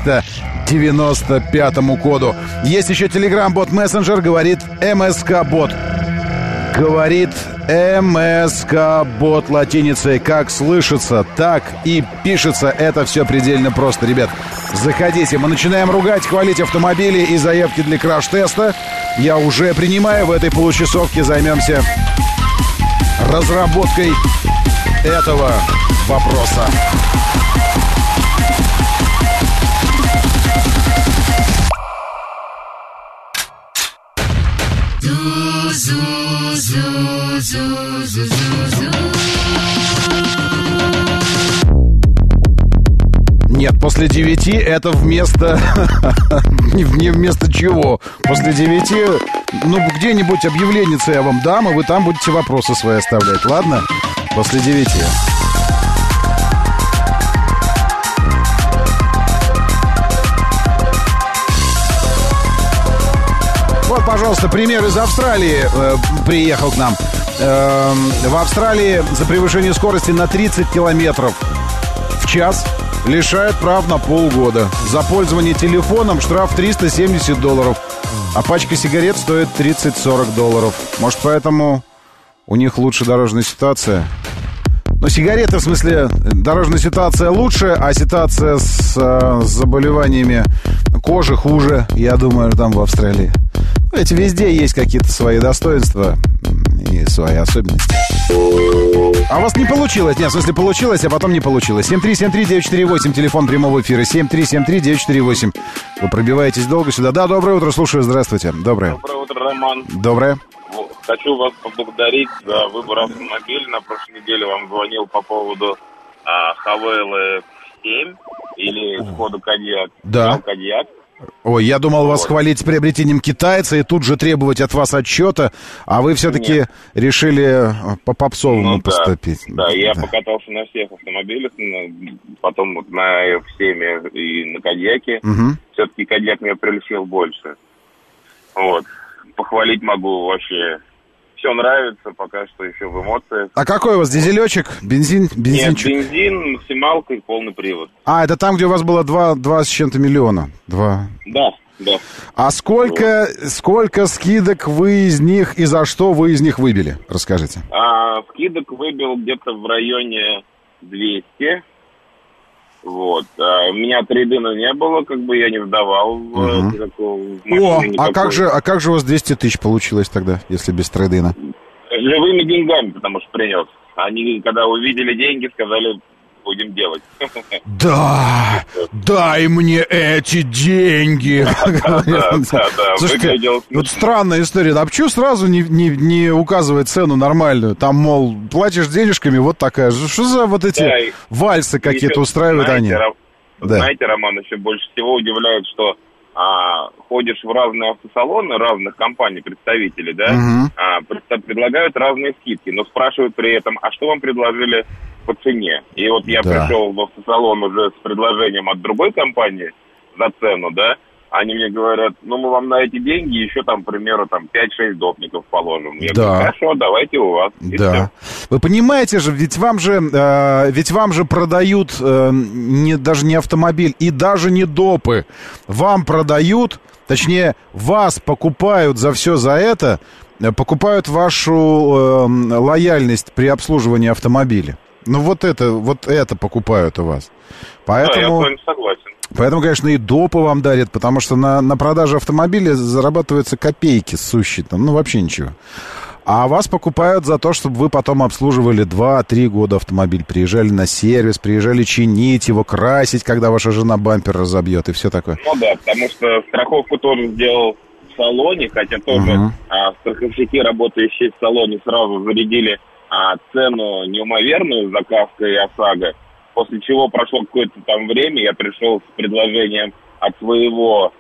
495 коду. Есть еще Telegram-бот мессенджер, говорит МСК-бот. Говорит МСК-бот латиницей. Как слышится, так и пишется. Это все предельно просто, ребят. Заходите. Мы начинаем ругать, хвалить автомобили и заявки для краш-теста. Я уже принимаю. В этой получасовке займемся разработкой этого вопроса. Нет, после 9 это вместо... не вместо чего. После 9, ну, где-нибудь объявление я вам дам, и вы там будете вопросы свои оставлять, ладно? После 9. Вот, пожалуйста, пример из Австралии приехал к нам. В Австралии за превышение скорости на 30 километров в час лишают прав на полгода. За пользование телефоном штраф $370, а пачка сигарет стоит $30-40. Может, поэтому у них лучше дорожная ситуация? Ну, сигареты, в смысле, дорожная ситуация лучше, а ситуация с заболеваниями кожи хуже, я думаю, там в Австралии. Ведь везде есть какие-то свои достоинства и свои особенности. А у вас не получилось? Нет, в смысле получилось, а потом не получилось. 7373948, телефон прямого эфира. 7373948. Вы пробиваетесь долго сюда. Да, доброе утро, слушаю, здравствуйте. Доброе. Доброе утро, Роман. Доброе. Хочу вас поблагодарить за выбор автомобиля. На прошлой неделе вам звонил по поводу Хавейлы 7 или Шкода Кодиак. Да. Кодиак. Ой, я думал вас хвалить с приобретением китайца и тут же требовать от вас отчета, а вы все-таки решили по-попсовому поступить. Да, я покатался на всех автомобилях, потом вот на F7 и на Кодиаке. Угу. Все-таки Кодиак меня прельстил больше. Вот. Похвалить могу вообще. Все нравится, пока что еще в эмоциях. А какой у вас, дизелечек? Бензинчик? Нет, бензин, максималка и полный привод. А, это там, где у вас было 2 с чем-то миллиона? 2. Да, Да. А сколько скидок вы из них и за что вы из них выбили? Расскажите. Скидок выбил где-то в районе 200. Вот. У меня трейдина не было, как бы я не вдавал в машину. А как же у вас 200 тысяч получилось тогда, если без трейдина? Живыми деньгами, потому что принес. Они, когда увидели деньги, сказали, будем делать. Да, дай мне эти деньги. Слушайте, вот странная история. А почему сразу не указывает цену нормальную? Там, мол, платишь денежками, вот такая. Что за вот эти вальсы какие-то устраивают они? Знаете, Роман, еще больше всего удивляет, что ходишь в разные автосалоны разных компаний, представителей, да, предлагают разные скидки, но спрашивают при этом, а что вам предложили по цене? И вот я пришел в автосалон уже с предложением от другой компании за цену, да, они мне говорят, ну, мы вам на эти деньги еще там, к примеру, там 5-6 допников положим. Я говорю, хорошо, давайте у вас. И все. Вы понимаете же, ведь вам же продают даже не автомобиль и даже не допы. Вам продают, точнее, вас покупают за все за это, покупают вашу лояльность при обслуживании автомобиля. Ну, вот это покупают у вас. Поэтому... Да, я с вами согласен. Поэтому, конечно, и допы вам дарят, потому что на продаже автомобиля зарабатываются копейки сущие, там, ну, вообще ничего. А вас покупают за то, чтобы вы потом обслуживали 2-3 года автомобиль, приезжали на сервис, приезжали чинить его, красить, когда ваша жена бампер разобьет и все такое. Ну да, потому что страховку тоже сделал в салоне, хотя тоже страховщики, работающие в салоне, сразу зарядили цену неимоверную за КАСКО и ОСАГО. После чего прошло какое-то там время, я пришел с предложением от своего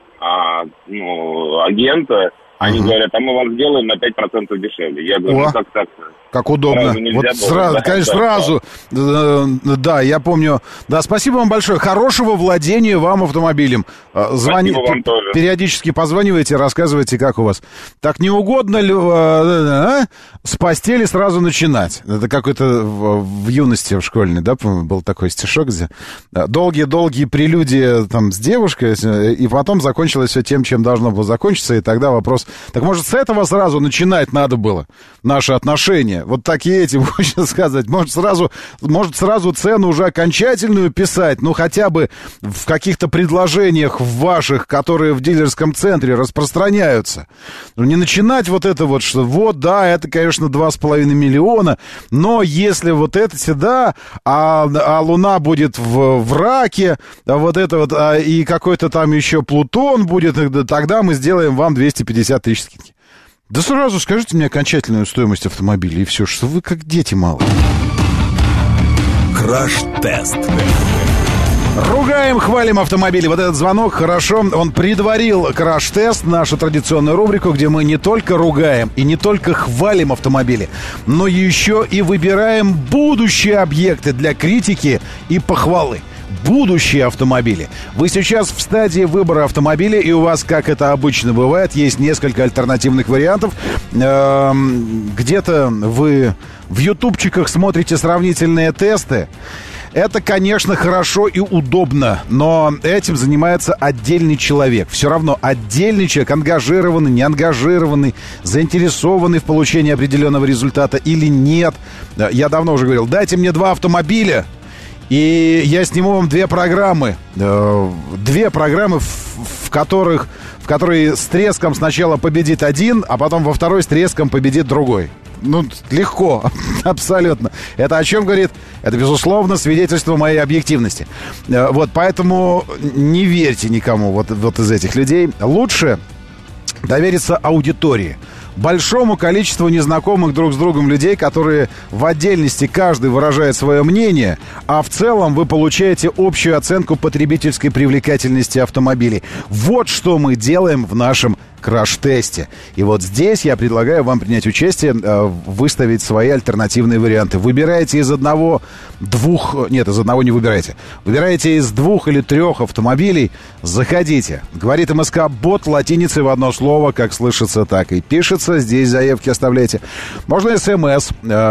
агента. Они говорят, а мы вас сделаем на 5% дешевле. Я говорю, ну как так? Как удобно. Вот сразу, да, конечно, сразу. Да, я помню. Да, спасибо вам большое. Хорошего владения вам автомобилем. Спасибо вам тоже. Периодически позванивайте, рассказывайте, как у вас. Так не угодно ли с постели сразу начинать? Это какой-то в юности в школьной, да, был такой стишок, где долгие-долгие прелюдии там с девушкой, и потом закончилось все тем, чем должно было закончиться, и тогда вопрос... Так может, с этого сразу начинать надо было наши отношения? Вот такие эти, можно сказать. Может, сразу цену уже окончательную писать, ну, хотя бы в каких-то предложениях ваших, которые в дилерском центре распространяются. Ну, не начинать вот это вот, что вот, да, это, конечно, 2,5 миллиона, но если вот это всегда, а Луна будет в раке, а вот это вот, и какой-то там еще Плутон будет, тогда мы сделаем вам 250 тысяч скидки. Да сразу скажите мне окончательную стоимость автомобиля, и все, что вы как дети малые. Краш-тест. Ругаем, хвалим автомобили. Вот этот звонок, хорошо, он предварил краш-тест, нашу традиционную рубрику, где мы не только ругаем и не только хвалим автомобили, но еще и выбираем будущие объекты для критики и похвалы. Будущие автомобили. Вы сейчас в стадии выбора автомобиля, и у вас, как это обычно бывает, есть несколько альтернативных вариантов. Где-то вы в ютубчиках смотрите сравнительные тесты. Это, конечно, хорошо и удобно, но этим занимается отдельный человек. Все равно отдельный человек, ангажированный, неангажированный, заинтересованный в получении определенного результата или нет. Я давно уже говорил, дайте мне 2 автомобиля, и я сниму вам 2 программы. 2 программы, в которые с треском сначала победит один, а потом во второй с треском победит другой. Ну, легко, абсолютно. Это о чем говорит? Это, безусловно, свидетельство моей объективности. Вот, поэтому не верьте никому вот из этих людей. Лучше довериться аудитории. Большому количеству незнакомых друг с другом людей, которые в отдельности каждый выражает свое мнение, а в целом вы получаете общую оценку потребительской привлекательности автомобилей. Вот что мы делаем в нашем краш-тесте. И вот здесь я предлагаю вам принять участие, выставить свои альтернативные варианты. Выбирайте из одного не выбирайте. Выбирайте из 2 или 3 автомобилей, заходите. Говорит МСК Бот латиницей в одно слово, как слышится, так и пишется. Здесь заявки оставляйте. Можно СМС,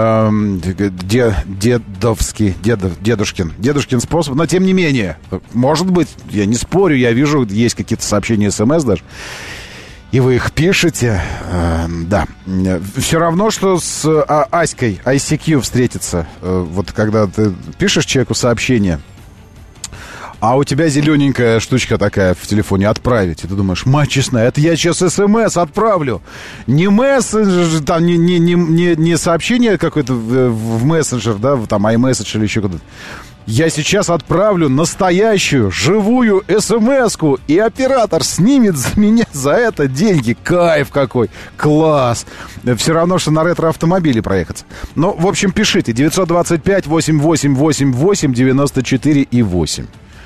дедушкин способ, но тем не менее, может быть, я не спорю, я вижу, есть какие-то сообщения СМС даже. И вы их пишете, да. Все равно, что с Аськой, ICQ встретиться. Вот когда ты пишешь человеку сообщение, а у тебя зелененькая штучка такая в телефоне «Отправить». И ты думаешь, мать честная, это я сейчас СМС отправлю. Не мессенджер, там, не сообщение какое-то в мессенджер, да, там iMessage или еще куда-то. Я сейчас отправлю настоящую, живую СМС-ку, и оператор снимет за меня за это деньги. Кайф какой! Класс! Все равно, что на ретро-автомобиле проехаться. Ну, в общем, пишите. 925-8888-94-8.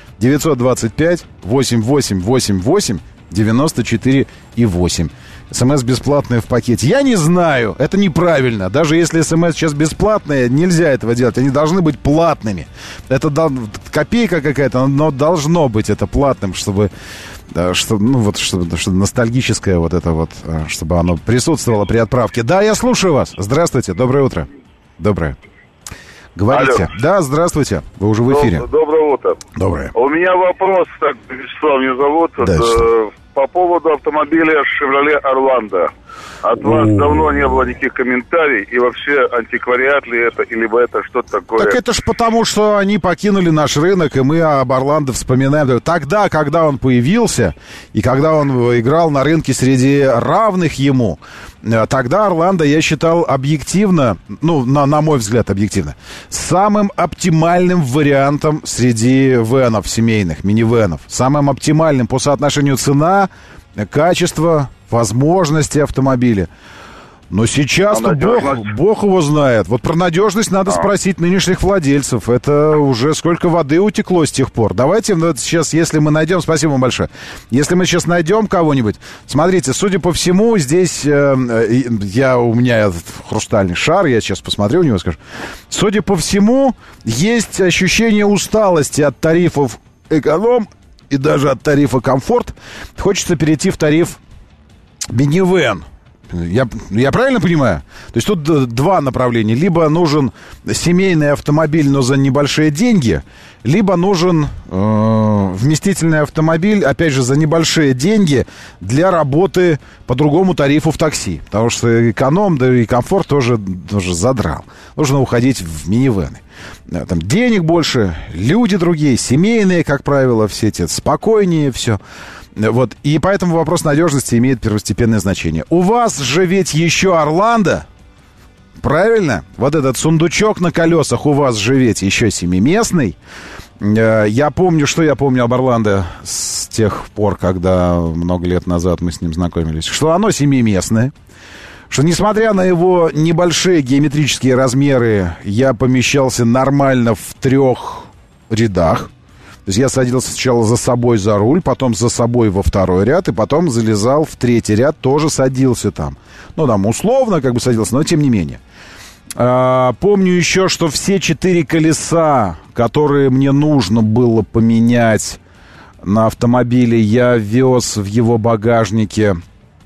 925-8888-94-8. СМС бесплатные в пакете. Я не знаю, это неправильно. Даже если СМС сейчас бесплатные, нельзя этого делать. Они должны быть платными. Это копейка какая-то, но должно быть это платным, чтобы ностальгическое вот это вот, чтобы оно присутствовало при отправке. Да, я слушаю вас. Здравствуйте, доброе утро. Доброе. Говорите. Алло. Да, здравствуйте. Вы уже в эфире. Доброе утро. Доброе. У меня вопрос, так, Вячеслав меня зовут. По поводу автомобиля Chevrolet Orlando. От вас давно не было никаких комментариев. И вообще, антиквариат ли это, либо это что-то такое? Так это ж потому, что они покинули наш рынок, и мы об Орландо вспоминаем. Тогда, когда он появился, и когда он играл на рынке среди равных ему, тогда Орландо я считал объективно, на мой взгляд, объективно, самым оптимальным вариантом среди венов семейных, минивенов. Самым оптимальным по соотношению цена, качество, возможности автомобиля. Но сейчас-то бог его знает. Вот про надежность надо спросить нынешних владельцев. Это уже сколько воды утекло с тех пор. Давайте сейчас, если мы найдем... Спасибо вам большое. Если мы сейчас найдем кого-нибудь... Смотрите, судя по всему, здесь... у меня хрустальный шар, я сейчас посмотрю у него, скажу. Судя по всему, есть ощущение усталости от тарифов эконом и даже от тарифа комфорт. Хочется перейти в тариф минивэн. Я правильно понимаю? То есть тут два направления. Либо нужен семейный автомобиль, но за небольшие деньги, либо нужен вместительный автомобиль, опять же, за небольшие деньги для работы по другому тарифу в такси. Потому что эконом, да и комфорт тоже задрал. Нужно уходить в минивэны. Там денег больше, люди другие, семейные, как правило, все эти спокойнее, все. Вот, и поэтому вопрос надежности имеет первостепенное значение. У вас же ведь еще Орландо, правильно? Вот этот сундучок на колесах у вас же ведь еще семиместный. Я помню об Орландо с тех пор, когда много лет назад мы с ним знакомились, что оно семиместное. Что, несмотря на его небольшие геометрические размеры, я помещался нормально в 3 рядах. То есть я садился сначала за собой за руль, потом за собой во 2-й ряд, и потом залезал в 3-й ряд, тоже садился там. Там условно как бы садился, но тем не менее. Помню еще, что все 4 колеса, которые мне нужно было поменять на автомобиле, я вез в его багажнике,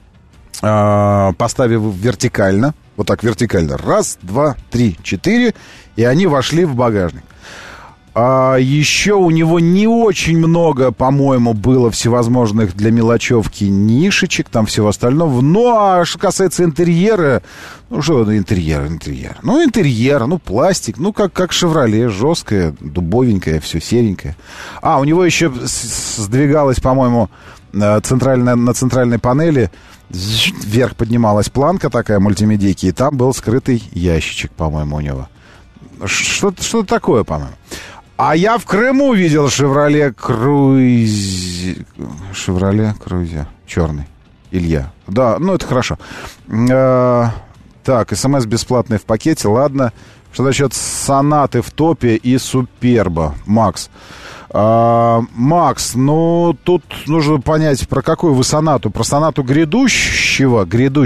поставив вертикально. Вот так вертикально. 1, 2, 3, 4. И они вошли в багажник. Еще у него не очень много, по-моему, было всевозможных для мелочевки нишечек, там всего остального. А что касается интерьера, что интерьер? Интерьер, пластик, как «Шевроле», жесткое, дубовенькое, все серенькое. У него еще сдвигалось, по-моему, на центральной панели вверх поднималась планка такая мультимедийки, и там был скрытый ящичек, по-моему, у него. Что-то такое, по-моему. А я в Крыму видел «Шевроле Круизе». Черный. Илья. Да, это хорошо. Так, СМС бесплатный в пакете, ладно. Что насчет «Сонаты» в топе и «Суперба», Макс? Макс, ну, тут нужно понять, про какую вы сонату. Про сонату грядущую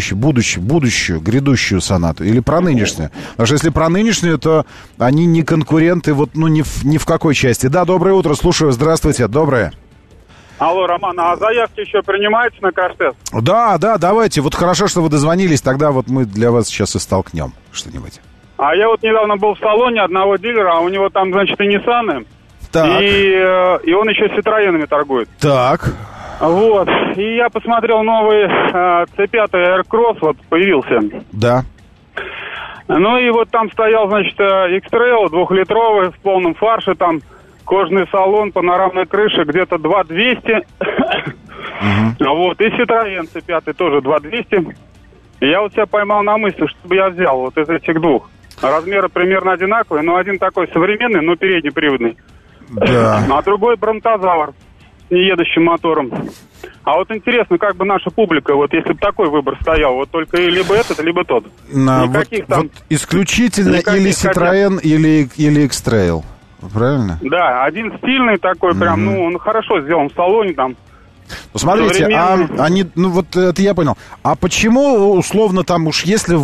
сонату или про нынешнюю? Потому что если про нынешнюю, то они не конкуренты вот, ну, ни в какой части. Да, доброе утро, слушаю, здравствуйте, доброе. Алло, Роман, а заявки еще принимаются на краш-тест? Да, давайте. Вот хорошо, что вы дозвонились, тогда вот мы для вас сейчас и столкнем что-нибудь. А я вот недавно был в салоне одного дилера, а у него там, значит, и Ниссаны. Так. И он еще Citroёn'ами торгует. Так. Вот. И я посмотрел новый C5 Aircross, вот, появился. Да. Ну и вот там стоял, значит, X-Trail 2-литровый в полном фарше, там кожаный салон, панорамная крыша, где-то 2200. Вот. И Citroёn C5 тоже 2200. И я вот себя поймал на мысли, чтобы я взял вот из этих двух. Размеры примерно одинаковые, но один такой современный, но переднеприводный. Да. А другой бронтозавр с неедущим мотором. А вот интересно, как бы наша публика, вот если бы такой выбор стоял, вот только либо этот, либо тот. Вот исключительно или Citroёn, или X-Trail, правильно? Да, один стильный такой, прям, ну, он хорошо сделан в салоне там. Ну, смотрите, они, ну вот это я понял. А почему, условно, там уж если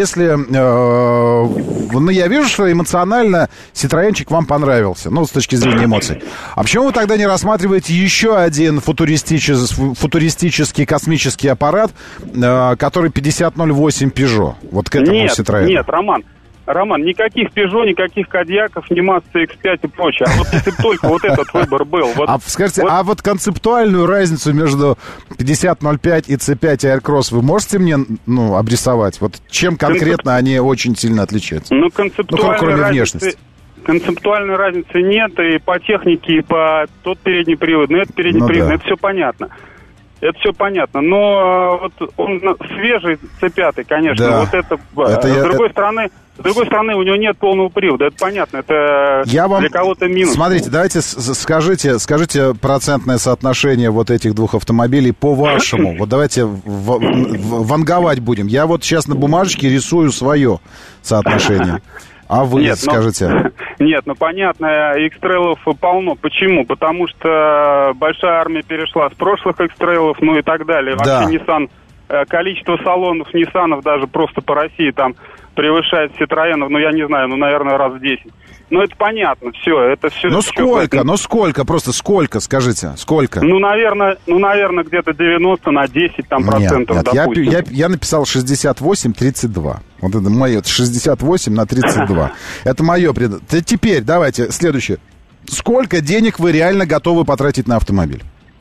ну, я вижу, что эмоционально Citroёнчик вам понравился, ну, с точки зрения эмоций. А почему вы тогда не рассматриваете еще один футуристический космический аппарат, который 5008 Peugeot? Вот к этому Citroёну. Нет, Роман, никаких Peugeot, никаких Кадьяков, ни Mazda X5 и прочее. А вот если бы только вот этот выбор был. Вот, скажите, а вот концептуальную разницу между 5005 и C5 Aircross вы можете мне, ну, обрисовать? Вот чем конкретно они очень сильно отличаются? Ну, кроме внешности. Концептуальной разницы нет, и по технике, и по тот переднеприводный, это переднеприводный, это все понятно. Это все понятно, но вот он свежий C5, конечно, да. Вот это с другой стороны, у него нет полного привода, это понятно, это для кого-то минус. Смотрите, давайте скажите процентное соотношение вот этих двух автомобилей по-вашему. Вот давайте ванговать будем. Я вот сейчас на бумажечке рисую свое соотношение. А вы скажите? Нет, ну понятно, X-Trail'ов полно. Почему? Потому что большая армия перешла с прошлых X-Trail'ов, ну и так далее. Вообще Nissan, количество салонов Ниссанов даже просто по России там превышает Citroёn'ов, ну я не знаю, ну наверное раз в 10. Ну это понятно, все, это все. Ну сколько, просто сколько, скажите, сколько? Ну наверное, где-то 90 на 10 там процентов, допустим. Я написал 68-32. Вот это мое, 68 на 32. Это мое предположение. Теперь давайте следующее. Сколько денег вы реально готовы потратить на автомобиль?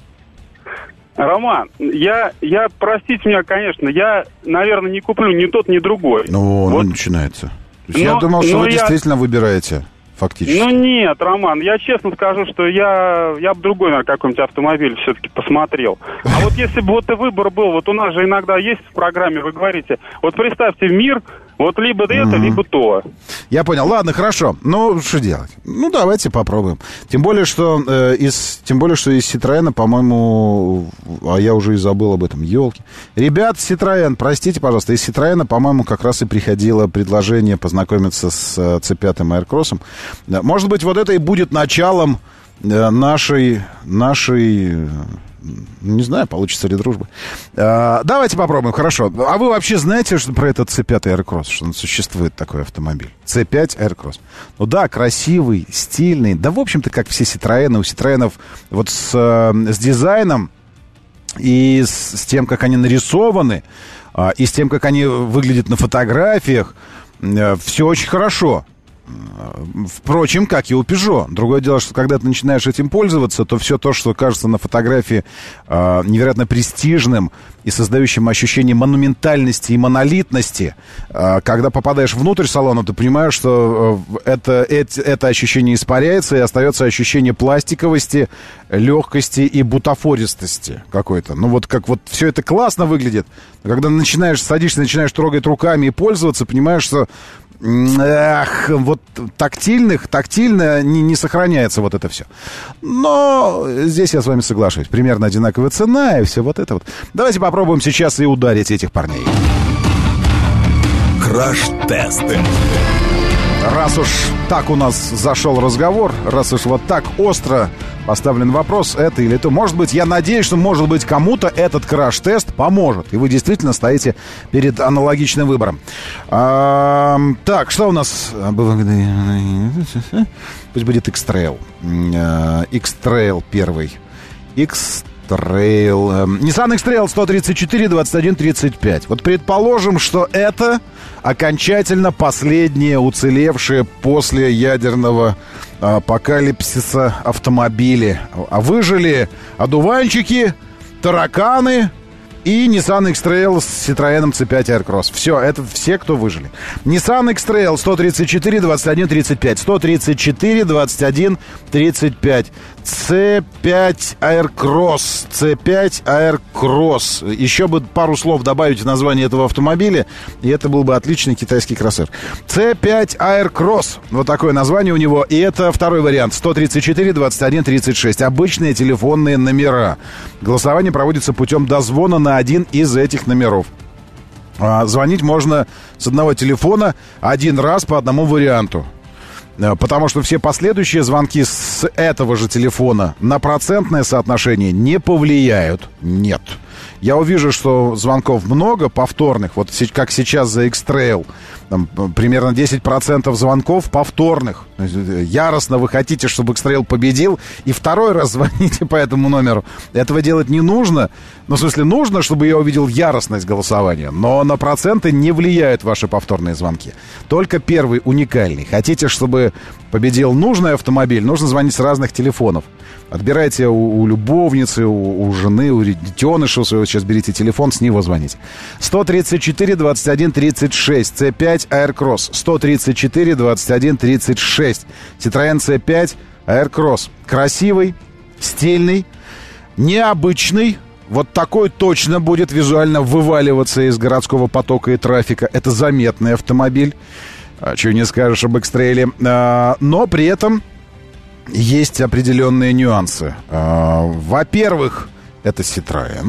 Роман, я простите меня, конечно, я, наверное, не куплю ни тот, ни другой. Ну, вот. Начинается. То есть я думал, что вы действительно выбираете. Фактически. Ну нет, Роман, я честно скажу, что я бы другой, наверное, какой-нибудь автомобиль все-таки посмотрел. А вот если бы вот и выбор был, вот у нас же иногда есть в программе, вы говорите, вот представьте мир, вот либо это, либо то. Я понял, ладно, хорошо, ну что делать? Ну давайте попробуем. Тем более, что из Citroёна, по-моему, а я уже и забыл об этом, елки. Ребят, Citroёn, простите, пожалуйста, из Citroёна, по-моему, как раз и приходило предложение познакомиться с C5 Aircross'ом. Может быть, вот это и будет началом нашей, не знаю, получится ли дружба. Давайте попробуем, хорошо. А вы вообще знаете, что про этот C5 Aircross, что существует такой автомобиль? C5 Aircross. Ну да, красивый, стильный. Да, в общем-то, как все Citroёны. У Citroёнов вот с дизайном и с тем, как они нарисованы, и с тем, как они выглядят на фотографиях, все очень хорошо. Впрочем, как и у Peugeot. Другое дело, что когда ты начинаешь этим пользоваться, то все то, что кажется на фотографии невероятно престижным и создающим ощущение монументальности и монолитности, когда попадаешь внутрь салона, ты понимаешь, что это ощущение испаряется, и остается ощущение пластиковости, легкости и бутафористости какой-то. Ну вот как вот все это классно выглядит, но когда садишься, начинаешь трогать руками и пользоваться, понимаешь, что вот тактильно не сохраняется вот это все. Но здесь я с вами соглашусь. Примерно одинаковая цена и все вот это вот. Давайте попробуем сейчас и ударить этих парней. Краш-тесты. Раз уж так у нас зашел разговор, раз уж вот так остро поставлен вопрос, это или то. Может быть, я надеюсь, что, может быть, кому-то этот краш-тест поможет, и вы действительно стоите перед аналогичным выбором. Так, что у нас? Пусть будет X-Trail. X-Trail первый. Nissan X-Trail 134 21 35. Вот предположим, что это окончательно последние уцелевшие после ядерного апокалипсиса автомобили. А выжили одуванчики, тараканы и Nissan X-Trail с Citroёn C5 Aircross. Все, это все, кто выжили. Nissan X-Trail 134 21 35. 134 21 35. C5 Aircross. C5 Aircross. Еще бы пару слов добавить в название этого автомобиля, и это был бы отличный китайский кроссовер. C5 Aircross. Вот такое название у него. И это второй вариант. 134 21 36. Обычные телефонные номера. Голосование проводится путем дозвона на один из этих номеров. Звонить можно с одного телефона один раз по одному варианту. Потому что все последующие звонки с этого же телефона на процентное соотношение не повлияют. Нет. Я увижу, что звонков много, повторных. Вот как сейчас за X-Trail. Там, примерно 10% звонков повторных. Яростно вы хотите, чтобы X-Trail победил, и второй раз звоните по этому номеру. Этого делать не нужно. Ну, в смысле, нужно, чтобы я увидел яростность голосования. Но на проценты не влияют ваши повторные звонки. Только первый уникальный. Хотите, чтобы победил нужный автомобиль, нужно звонить с разных телефонов. Отбирайте у любовницы, у жены, у детеныша своего. Сейчас берите телефон, с него звоните. 134 21 36. C5 Aircross. 134 21 36. Citroёn C5 Aircross. Красивый, стильный, необычный. Вот такой точно будет визуально вываливаться из городского потока и трафика. Это заметный автомобиль. Чего не скажешь об X-Trail. Но при этом есть определенные нюансы. Во-первых, это Citroёn.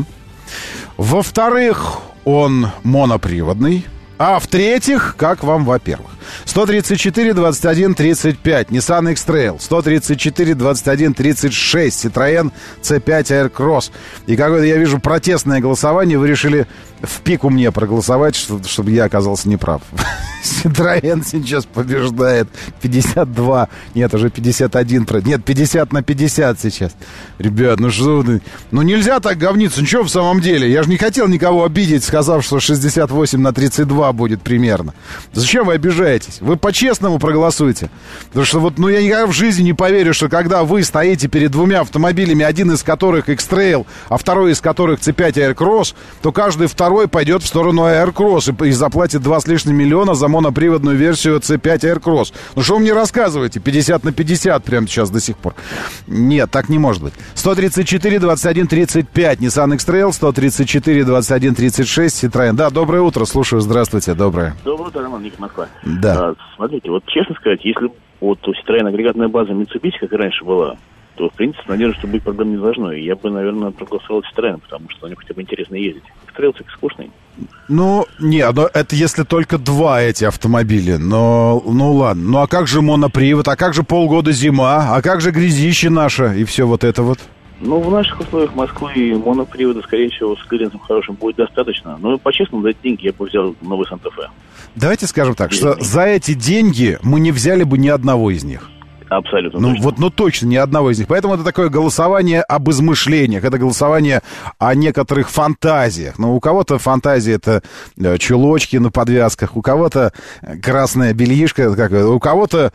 Во-вторых, он моноприводный. А в-третьих, как вам, во-первых? 134 21 35. Nissan X-Trail. 134 21 36. Citroёn C5 Aircross. И какое-то, я вижу, протестное голосование. Вы решили в пику мне проголосовать, чтобы я оказался неправ. Citroёn сейчас побеждает 52. Нет, уже 51. Нет, 50 на 50 сейчас. Ребят, ну что вы... Ну нельзя так говниться. Ну что в самом деле? Я же не хотел никого обидеть, сказав, что 68 на 32 будет примерно. Зачем вы обижаетесь? Вы по-честному проголосуйте. Потому что вот, ну я никогда в жизни не поверю, что когда вы стоите перед двумя автомобилями, один из которых X-Trail, а второй из которых C5 Aircross, то каждый второй пойдет в сторону Aircross и заплатит 2 с лишним миллиона за моноприводную версию C5 Aircross. Ну что вы мне рассказываете? 50 на 50 прямо сейчас до сих пор. Нет, так не может быть. 134 21 35. Nissan X-Trail. 134 21 36. Citroёn. Да, доброе утро. Слушаю. Здравствуйте. Доброе. Доброе утро, Роман, Ник, Москва. Да. Смотрите, вот честно сказать, если вот у Citroёn агрегатная база Mitsubishi, как и раньше была, то, в принципе, надеюсь, что быть проблем не должно. И я бы, наверное, проголосовал Citroёn, потому что на нем хотя бы интересно ездить. X-Trail скучный. Ну, не, но это если только два эти автомобиля. Но, ну ладно. Ну, а как же монопривод? А как же полгода зима? А как же грязище наше? И все вот это вот? Ну, в наших условиях Москвы монопривода, скорее всего, с клиренсом хорошим будет достаточно. Но, по-честному, за эти деньги я бы взял новый Санта-Фе. Давайте скажем так, что за эти деньги мы не взяли бы ни одного из них. Абсолютно. Ну, точно. Вот, ну, точно ни одного из них. Поэтому это такое голосование об измышлениях. Это голосование о некоторых фантазиях. Ну, у кого-то фантазии это чулочки на подвязках, у кого-то красная бельишка, у кого-то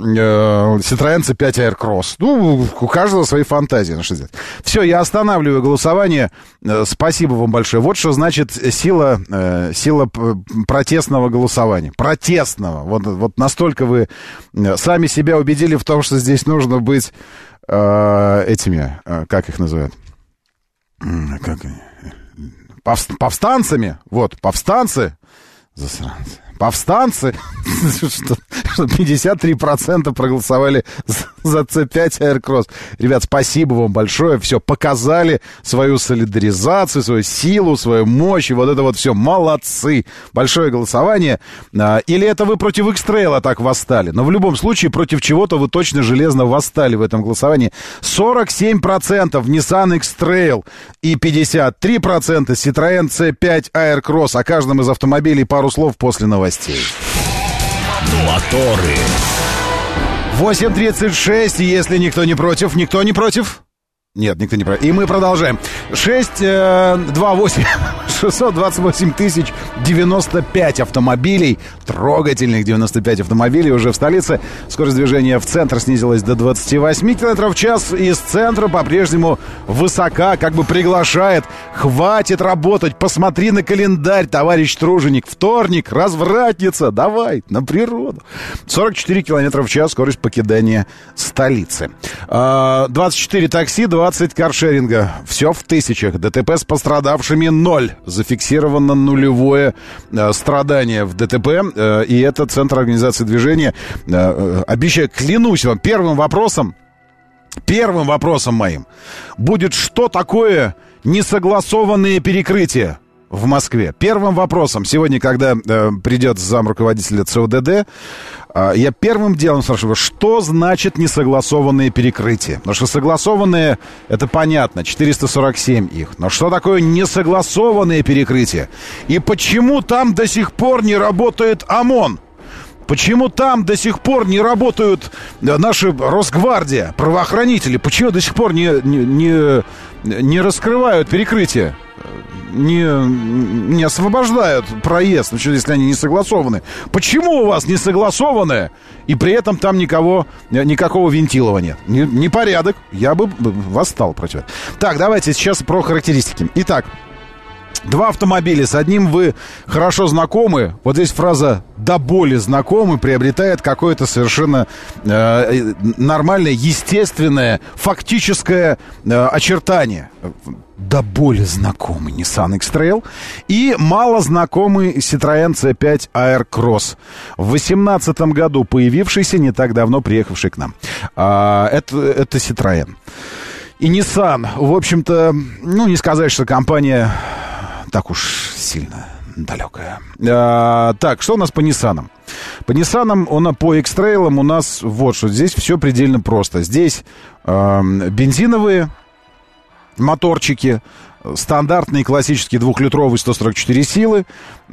Citroёn C5 Aircross. Ну, у каждого свои фантазии. Ну, что сделать? Все, я останавливаю голосование. Спасибо вам большое. Вот что значит сила протестного голосования. Протестного. Вот настолько вы сами себя убедили в том, что здесь нужно быть этими, как их называют? Повстанцами. Вот, повстанцы. Засранцы. Повстанцы, что 53% проголосовали за C5 Aircross. Ребят, спасибо вам большое. Все, показали свою солидаризацию, свою силу, свою мощь. И вот это вот все. Молодцы. Большое голосование. Или это вы против X-Trail так восстали? Но в любом случае против чего-то вы точно железно восстали в этом голосовании. 47% Nissan X-Trail и 53% Citroën C5 Aircross. О каждом из автомобилей пару слов после новостей. Моторы. 8:36, если никто не против. Никто не против? Нет, никто не против. И мы продолжаем. 628 тысяч 95 автомобилей, трогательных 95 автомобилей уже в столице. Скорость движения в центр снизилась до 28 км в час. Из центра по-прежнему высока, как бы приглашает. Хватит работать, посмотри на календарь, товарищ труженик. Вторник, развратница, давай, на природу. 44 км в час скорость покидания столицы. 24 такси, 20 каршеринга. Все в тысячах. ДТП с пострадавшими 0. Зафиксировано нулевое страдание в ДТП. И это Центр организации движения. Обещаю, клянусь вам, первым вопросом моим будет, что такое несогласованные перекрытия в Москве. Первым вопросом сегодня, когда придет замруководителя ЦУДД, я первым делом спрашиваю, что значит несогласованные перекрытия? Потому что согласованные, это понятно, 447 их. Но что такое несогласованные перекрытия? И почему там до сих пор не работает ОМОН? Почему там до сих пор не работают наши Росгвардия, правоохранители? Почему до сих пор не раскрывают перекрытия? Не освобождают проезд, если они не согласованы. Почему у вас не согласованы, и при этом там никакого вентилова нет? Непорядок. Я бы восстал против этого. Так, давайте сейчас про характеристики. Итак, два автомобиля, с одним вы хорошо знакомы. Вот здесь фраза «до боли знакомы» приобретает какое-то совершенно нормальное, естественное, фактическое очертание. До боли знакомый Nissan X-Trail и мало знакомый Citroën C5 Aircross. В 2018 году появившийся, не так давно приехавший к нам. Это Citroën. И Nissan, в общем-то, не сказать, что компания так уж сильно далекая. Так, что у нас по Nissan? По Nissan, по X-Trail у нас вот что. Здесь все предельно просто. Здесь бензиновые моторчики, стандартный классический 2-литровый 144 силы,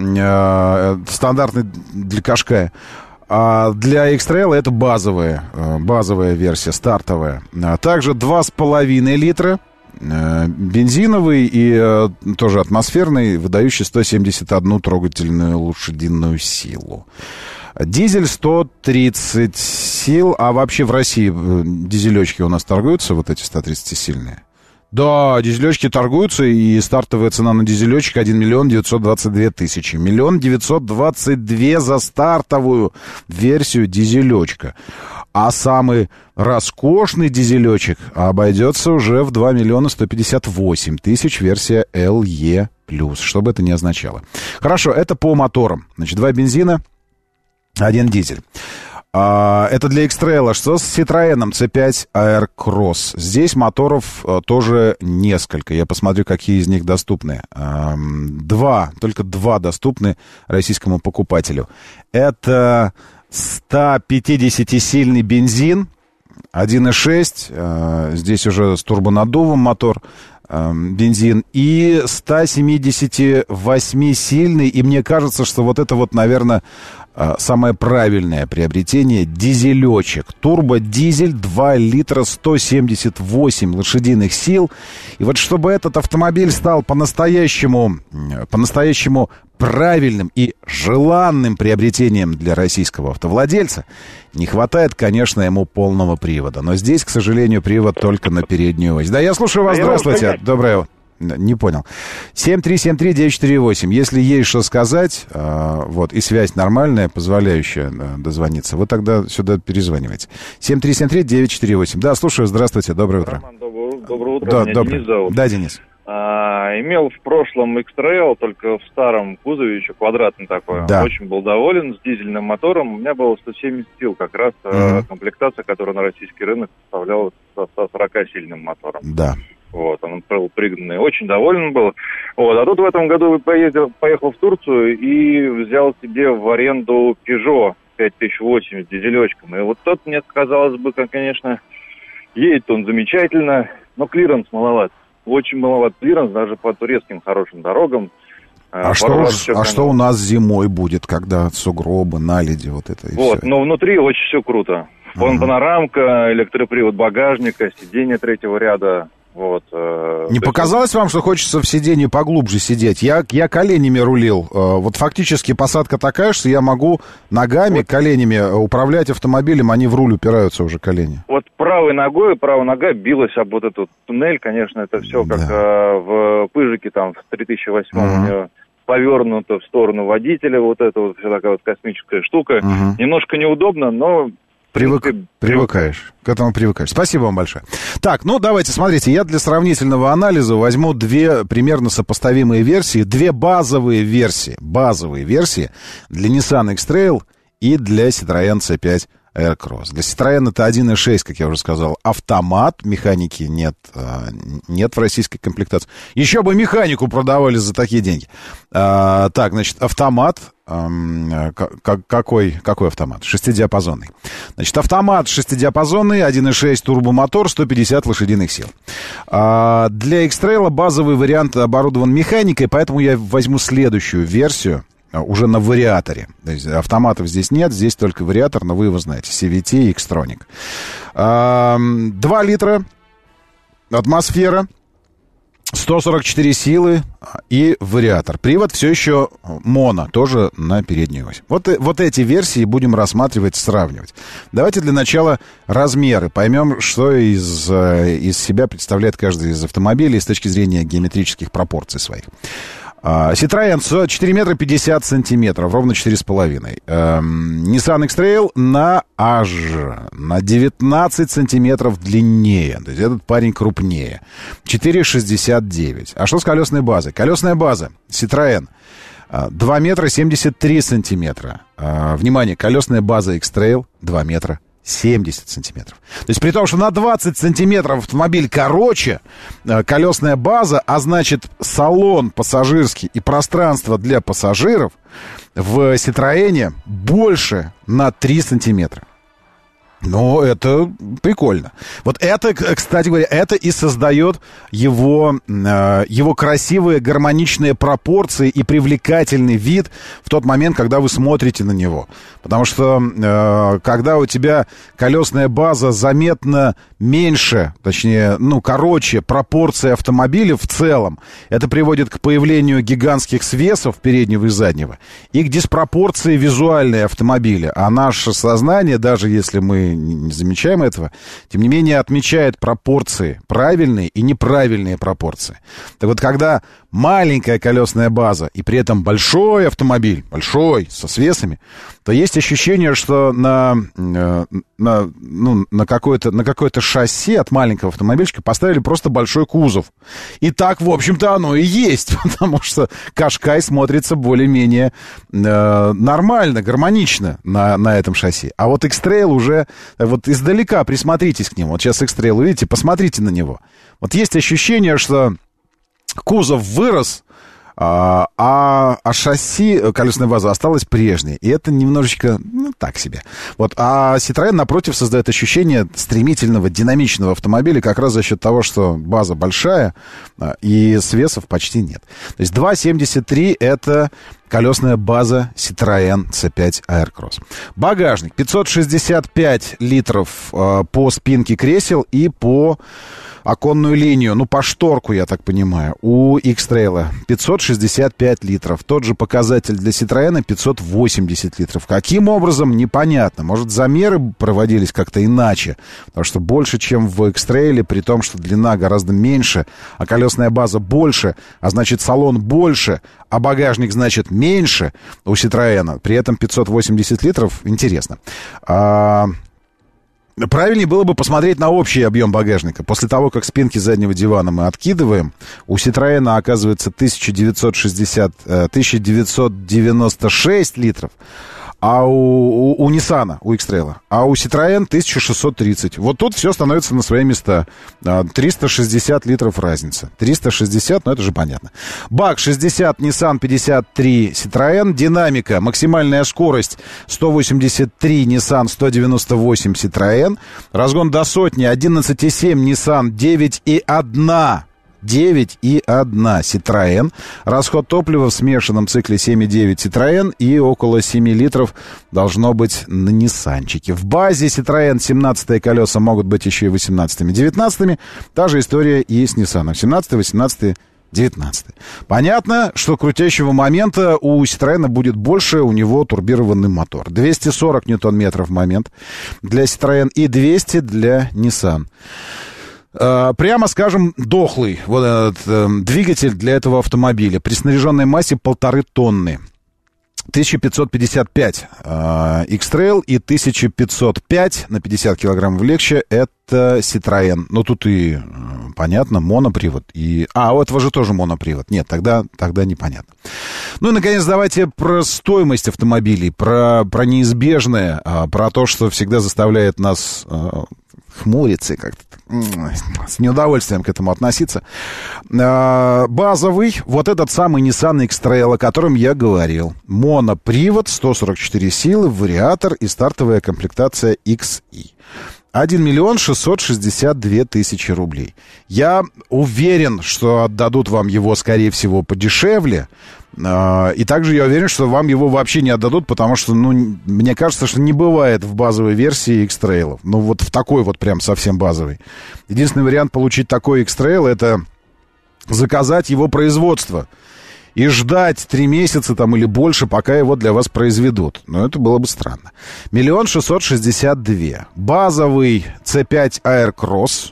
стандартный для Кашкая. А для X-Trail это базовая версия, стартовая. Также 2,5 литра бензиновый и тоже атмосферный, выдающий 171 трогательную лошадиную силу. Дизель 130 сил, а вообще в России дизелечки у нас торгуются, вот эти 130-сильные? Да, дизелечки торгуются, и стартовая цена на дизелечек 1 922 тысячи. 1 922 за стартовую версию дизелечка. А самый роскошный дизелечек обойдется уже в 2 158 тысяч, версия LE+, что бы это ни означало. Хорошо, это по моторам. Значит, 2 бензина, 1 дизель. Это для X-Trail. Что с Citroën C5 Aircross? Здесь моторов тоже несколько. Я посмотрю, какие из них доступны. Только два доступны российскому покупателю. Это 150-сильный бензин, 1.6. Здесь уже с турбонаддувом мотор. Бензин, и 178-сильный, и мне кажется, что вот это вот, наверное, самое правильное приобретение — дизелечек. Турбодизель, 2 литра, 178 лошадиных сил. И вот чтобы этот автомобиль стал по-настоящему правильным и желанным приобретением для российского автовладельца, не хватает, конечно, ему полного привода. Но здесь, к сожалению, привод только на переднюю ось. Да, я слушаю вас. Здравствуйте. Доброе. Не понял. 7373948. Если есть что сказать, и связь нормальная, позволяющая дозвониться, вы тогда сюда перезваниваете. 7373948. Да, слушаю. Здравствуйте. Доброе утро. Роман, доброе утро. Меня Денис зовут. Да, Денис. Имел в прошлом X-Trail, только в старом кузове, еще квадратный такой. Да. Очень был доволен, с дизельным мотором. У меня было 170 сил, как раз комплектация, которая на российский рынок составляла со 140-сильным мотором. Да. Вот, он был пригнанный, очень доволен был. Вот, а тут в этом году поехал в Турцию и взял себе в аренду Peugeot 5008 с дизелечком. И вот тот, мне казалось бы, конечно, едет он замечательно, но клиренс маловат. Очень маловат клиренс, даже по турецким хорошим дорогам. Что у нас зимой будет, когда сугробы, наледи, вот это и вот, все? Но внутри очень все круто. Панорамка, электропривод багажника, сиденье третьего ряда. Вот, не показалось вам, что хочется в сиденье поглубже сидеть? Я коленями рулил. Вот фактически посадка такая, что я могу ногами, коленями управлять автомобилем, они в руль упираются уже колени. Вот правая нога билась об вот этот туннель, конечно, это все как в Пыжике там в 3008-м повернуто в сторону водителя, вот это вот вся такая вот космическая штука. Немножко неудобно, но... Привыкаешь. К этому привыкаешь. Спасибо вам большое. Так, ну давайте, смотрите, я для сравнительного анализа возьму две примерно сопоставимые версии, две базовые версии для Nissan X-Trail и для Citroёn C5 Aircross. Для Citroёn это 1.6, как я уже сказал, автомат, механики нет в российской комплектации. Еще бы механику продавали за такие деньги. Так, значит, автомат. Какой автомат? Шестидиапазонный. Значит, автомат шестидиапазонный, 1.6 турбомотор, 150 лошадиных сил. Для X-Trail базовый вариант оборудован механикой, поэтому я возьму следующую версию уже на вариаторе. То есть автоматов здесь нет, здесь только вариатор, но вы его знаете, CVT и X-Tronic. 2 литра, атмосфера, 144 силы и вариатор. Привод все еще моно, тоже на переднюю ось. Вот эти версии будем рассматривать, сравнивать. Давайте для начала размеры. Поймем, что из себя представляет каждый из автомобилей с точки зрения геометрических пропорций своих. Citroёn 4 метра 50 сантиметров, ровно 4,5. Nissan X-Trail на 19 сантиметров длиннее. То есть этот парень крупнее. 4,69. А что с колесной базой? Колесная база Citroёn 2 метра 73 сантиметра. Внимание, колесная база X-Trail 2 метра 70 сантиметров. То есть при том, что на 20 сантиметров автомобиль короче, колесная база, а значит салон пассажирский и пространство для пассажиров в Citroёне больше на 3 сантиметра. Но это прикольно. Вот это, кстати говоря, это и создает его красивые гармоничные пропорции и привлекательный вид в тот момент, когда вы смотрите на него. Потому что когда у тебя колесная база заметно меньше, точнее, короче, пропорции автомобиля в целом, это приводит к появлению гигантских свесов переднего и заднего и к диспропорции визуальной автомобиля. А наше сознание, даже если мы не замечаем этого, тем не менее отмечает пропорции, правильные и неправильные пропорции. Так вот, когда маленькая колесная база и при этом большой автомобиль, большой, со свесами, то есть ощущение, что на какое-то шасси от маленького автомобильчика поставили просто большой кузов. И так, в общем-то, оно и есть, потому что Кашкай смотрится более-менее нормально, гармонично на этом шасси. А вот X-Trail уже, вот издалека присмотритесь к нему. Вот сейчас X-Trail, увидите, посмотрите на него. Вот есть ощущение, что кузов вырос, а шасси, колесная база осталась прежней. И это немножечко, так себе. Вот. А Citroёn, напротив, создает ощущение стремительного, динамичного автомобиля как раз за счет того, что база большая и свесов почти нет. То есть 2,73 это колесная база Citroёn C5 Aircross. Багажник 565 литров по спинке кресел и по оконную линию, по шторку, я так понимаю, у X-Trail 565 литров. Тот же показатель для Citroёn 580 литров. Каким образом, непонятно. Может, замеры проводились как-то иначе, потому что больше, чем в X-Trail, при том, что длина гораздо меньше, а колесная база больше, а значит, салон больше, а багажник, значит, меньше у Citroёn. При этом 580 литров. Интересно. правильнее было бы посмотреть на общий объем багажника. После того, как спинки заднего дивана мы откидываем, у Citroёn оказывается 1996 литров, а у Nissan, у X-Trail, а у Citroёn 1630. Вот тут все становится на свои места. 360 литров разница. 360, ну это же понятно. Бак 60 Nissan, 53 Citroёn. Динамика, максимальная скорость 183 Nissan, 198 Citroёn. Разгон до сотни 11,7 Nissan, 9,1 Citroёn. Расход топлива в смешанном цикле 7,9 Citroёn и около 7 литров должно быть на Ниссанчике. В базе Citroёn 17-е колеса могут быть еще и 18-ми, 19-ми. Та же история и с Nissan. 17-е, 18-е, 19-е. Понятно, что крутящего момента у Citroёn будет больше, у него турбированный мотор. 240 ньютон-метров момент для Citroёn и 200 для Nissan. Прямо скажем, дохлый вот этот двигатель для этого автомобиля при снаряженной массе 1,5 тонны. 1555 X-Trail и 1505 на 50 килограммов легче это Citroёn. Но тут и понятно, монопривод. У этого же тоже монопривод. Нет, тогда непонятно. Ну и, наконец, давайте про стоимость автомобилей, про неизбежное, про то, что всегда заставляет нас хмуриться и как-то с неудовольствием к этому относиться. Базовый, вот этот самый Nissan X-Trail, о котором я говорил. Монопривод, 144 силы, вариатор и стартовая комплектация XE. 1 миллион 662 тысячи рублей. Я уверен, что отдадут вам его, скорее всего, подешевле. И также я уверен, что вам его вообще не отдадут, потому что, мне кажется, что не бывает в базовой версии X-Trail. Вот в такой вот прям совсем базовый. Единственный вариант получить такой X-Trail — это заказать его производство и ждать 3 месяца там или больше, пока его для вас произведут. Но это было бы странно. 1 662 000. Базовый C5 Aircross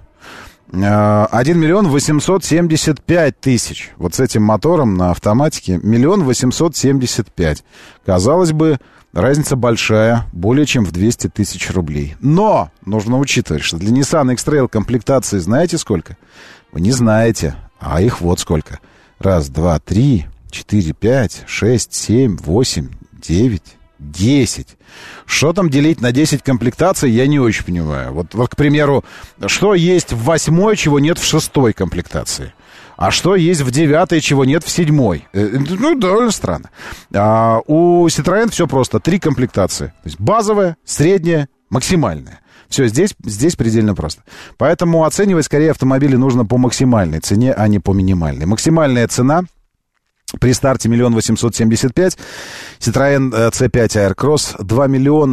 1 875 000. Вот с этим мотором на автоматике 1 875 000. Казалось бы, разница большая, более чем в 200 000 рублей. Но нужно учитывать, что для Nissan X-Trail комплектации знаете сколько? Вы не знаете, а их вот сколько. 1, 2, 3, 4, 5, 6, 7, 8, 9, 10. Что там делить на 10 комплектаций, я не очень понимаю. Вот, к примеру, что есть в 8-й, чего нет в 6-й комплектации? А что есть в 9-й, чего нет в 7-й? Довольно странно. У Citroёn все просто. 3 комплектации. То есть базовая, средняя, максимальная. Все, здесь предельно просто. Поэтому оценивать, скорее, автомобили нужно по максимальной цене, а не по минимальной. Максимальная цена при старте 1 875 000. Citroёn C5 Aircross 2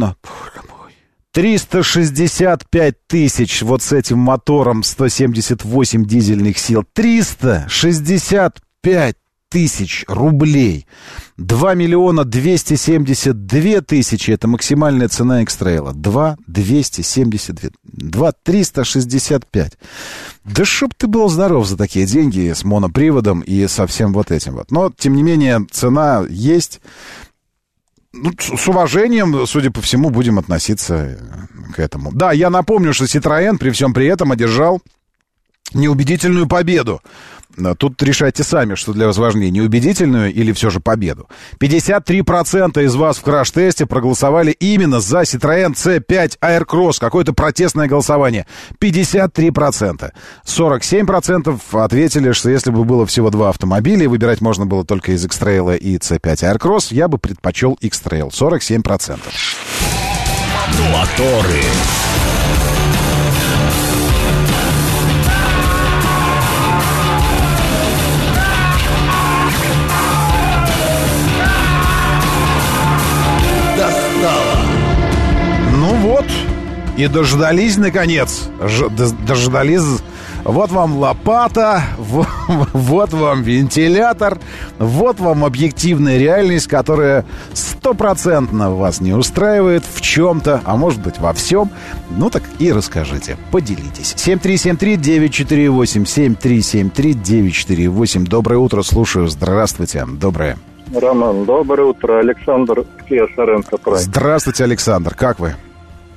365 000. Вот с этим мотором 178 дизельных сил. 365 000 рублей. 2 272 000 это максимальная цена X-Trail. 2 272. 2 365. Да чтоб ты был здоров за такие деньги с моноприводом и со всем вот этим вот. Но, тем не менее, цена есть. С уважением, судя по всему, будем относиться к этому. Да, я напомню, что Citroёn при всем при этом одержал неубедительную победу. Тут решайте сами, что для вас важнее, неубедительную или все же победу. 53% из вас в краш-тесте проголосовали именно за Citroёn C5 Aircross. Какое-то протестное голосование. 53%. 47% ответили, что если бы было всего 2 автомобиля, и выбирать можно было только из X-Trail и C5 Aircross, я бы предпочел X-Trail. 47%. Моторы. И дождались, наконец. Дождались. Вот вам лопата, вот вам вентилятор, вот вам объективная реальность, которая 100% вас не устраивает в чем-то, а может быть во всем. Ну так и расскажите, поделитесь. 7373948, 7373948. Доброе утро, слушаю. Здравствуйте. Доброе. Роман, доброе утро. Александр, Kia Sorento. Здравствуйте, Александр. Как вы?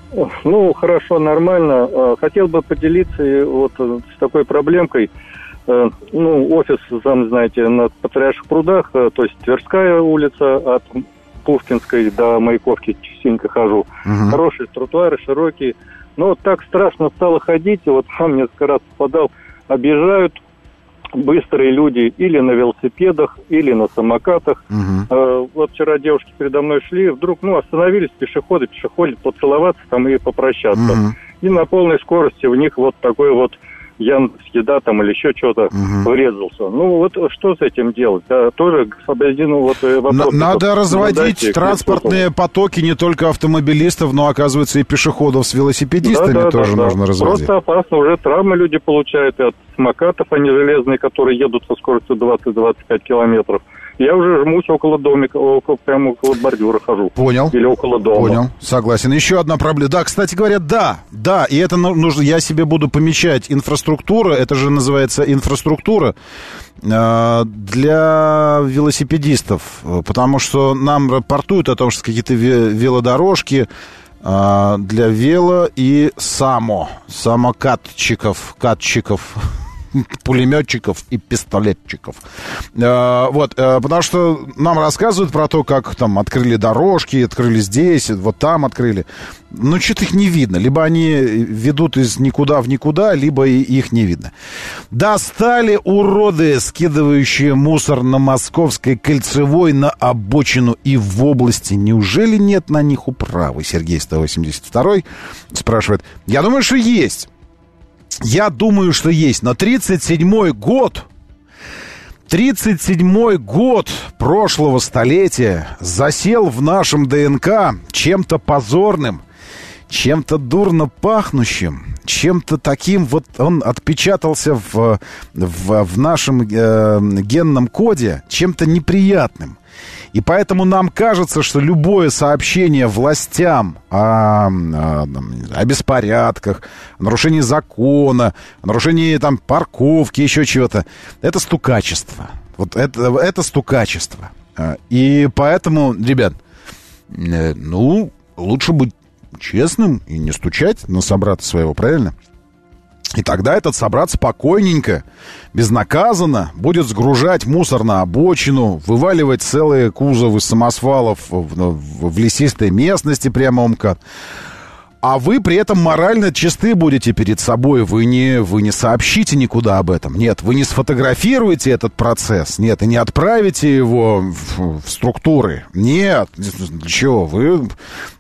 Ну, хорошо, нормально. Хотел бы поделиться вот с такой проблемкой. Ну, офис, сам знаете, на Патриарших прудах, то есть Тверская улица, от Пушкинской до Маяковки частенько хожу. Хорошие тротуары, широкие. Но вот так страшно стало ходить, и вот сам несколько раз попадал, объезжают быстрые люди или на велосипедах, или на самокатах. Вот вчера девушки передо мной шли, вдруг, остановились пешеходы поцеловаться там и попрощаться. И на полной скорости у них вот такой вот Яндекс.Еда там или еще что-то врезался. Ну вот что с этим делать? Да, тоже господин вопрос. Надо разводить транспортные потоки не только автомобилистов, но, оказывается, и пешеходов с велосипедистами тоже нужно разводить. Просто опасно, уже травмы люди получают и от самокатов, они железные, которые едут со скоростью 20-25 километров. Я уже жмусь около домика, прямо около бордюра хожу. Понял. Или около дома. Понял, согласен. Еще одна проблема. Да, кстати говоря, да, и это нужно, я себе буду помечать. Инфраструктура, это же называется инфраструктура для велосипедистов, потому что нам рапортуют о том, что какие-то велодорожки для вело и самокатчиков, пулеметчиков и пистолетчиков. Потому что нам рассказывают про то, как там открыли дорожки, открыли здесь, вот там открыли. Но что-то их не видно. Либо они ведут из никуда в никуда, либо их не видно. Достали уроды, скидывающие мусор на Московской Кольцевой на обочину и в области. Неужели нет на них управы? Сергей 182 спрашивает. Я думаю, что есть. Но 37-й год прошлого столетия засел в нашем ДНК чем-то позорным, чем-то дурно пахнущим, чем-то таким вот он отпечатался в нашем генном коде, чем-то неприятным. И поэтому нам кажется, что любое сообщение властям о беспорядках, о нарушении закона, о нарушении там парковки, еще чего-то, это стукачество. Вот это стукачество. И поэтому, ребят, лучше быть честным и не стучать на собрата своего, правильно? И тогда этот собрат спокойненько, безнаказанно будет сгружать мусор на обочину, вываливать целые кузовы самосвалов в лесистой местности прямо в МКАД. А вы при этом морально чисты будете перед собой. Вы не сообщите никуда об этом. Нет, вы не сфотографируете этот процесс. Нет, и не отправите его в структуры. Нет, чего? Вы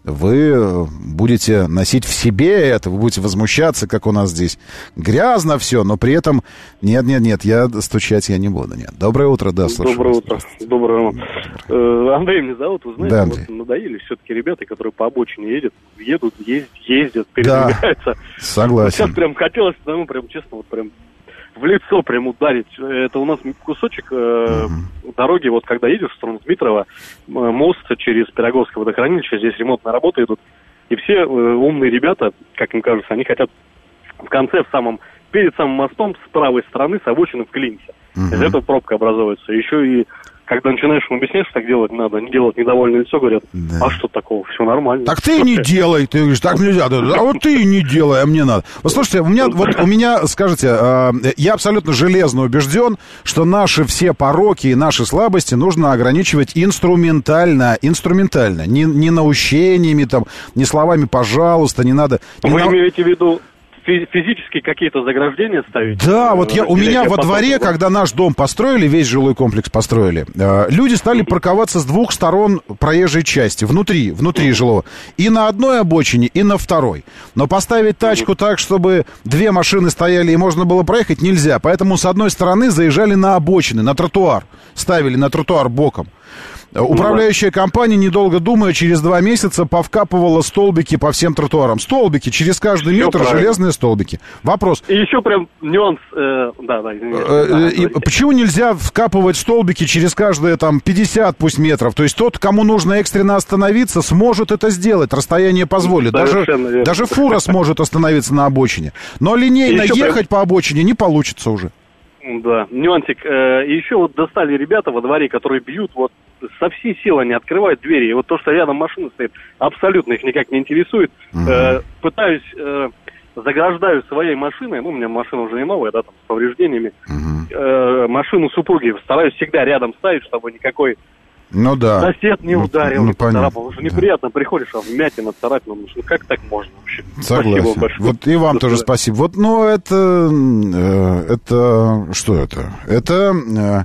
будете носить в себе это. Вы будете возмущаться, как у нас здесь грязно все, но при этом нет, я стучать я не буду. Нет. Доброе утро, да, слушаю. Доброе утро. Доброе утро. Андрей меня зовут, вы знаете, да, надоели все-таки ребята, которые по обочине едут, ездят, передвигаются. Да, согласен. Сейчас прям хотелось, прям честно, прям в лицо прям ударить. Это у нас кусочек дороги, вот когда едешь в сторону Дмитрова, мост через Пироговское водохранилище, здесь ремонтные работы идут, и все умные ребята, как им кажется, они хотят в конце, перед самым мостом, с правой стороны, с обочины вклиниться. Из-за этого пробка образуется. Еще и когда начинаешь им объяснять, что так делать надо, они делают недовольное лицо, говорят, а что такого, все нормально. Так ты не делай, ты говоришь, так нельзя, а вот ты не делай, а мне надо. Вот слушайте, у меня, скажите, я абсолютно железно убежден, что наши все пороки и наши слабости нужно ограничивать инструментально, не наущениями, там, не словами «пожалуйста», не надо. Вы имеете в виду физически какие-то заграждения ставить? Да, вот у меня во дворе, когда наш дом построили, весь жилой комплекс построили, люди стали парковаться с двух сторон проезжей части, внутри жилого. И на одной обочине, и на второй. Но поставить тачку так, чтобы две машины стояли и можно было проехать, нельзя. Поэтому с одной стороны заезжали на обочины, на тротуар. Ставили на тротуар боком. Управляющая компания, недолго думая, через 2 месяца повкапывала столбики по всем тротуарам. Столбики, через каждый метр железные столбики. Вопрос. И еще прям нюанс. Почему нельзя вкапывать столбики через каждые 50 пусть метров? То есть тот, кому нужно экстренно остановиться, сможет это сделать. Расстояние позволит. Даже фура сможет остановиться на обочине. Но линейно ехать по обочине не получится уже. Да, нюансик. И еще вот достали ребята во дворе, которые бьют со всей силы они открывают двери. И вот то, что рядом машина стоит, абсолютно их никак не интересует. Пытаюсь, заграждаю своей машиной, ну, у меня машина уже не новая, да, там, с повреждениями, машину супруги стараюсь всегда рядом ставить, чтобы никакой сосед не ударил, не поцарапал. Уже неприятно, приходишь, а вмятина, царапина, ну, как так можно вообще? Согласен. Спасибо большое. Вот и вам тоже спасибо. Вот, ну, это что это? Это...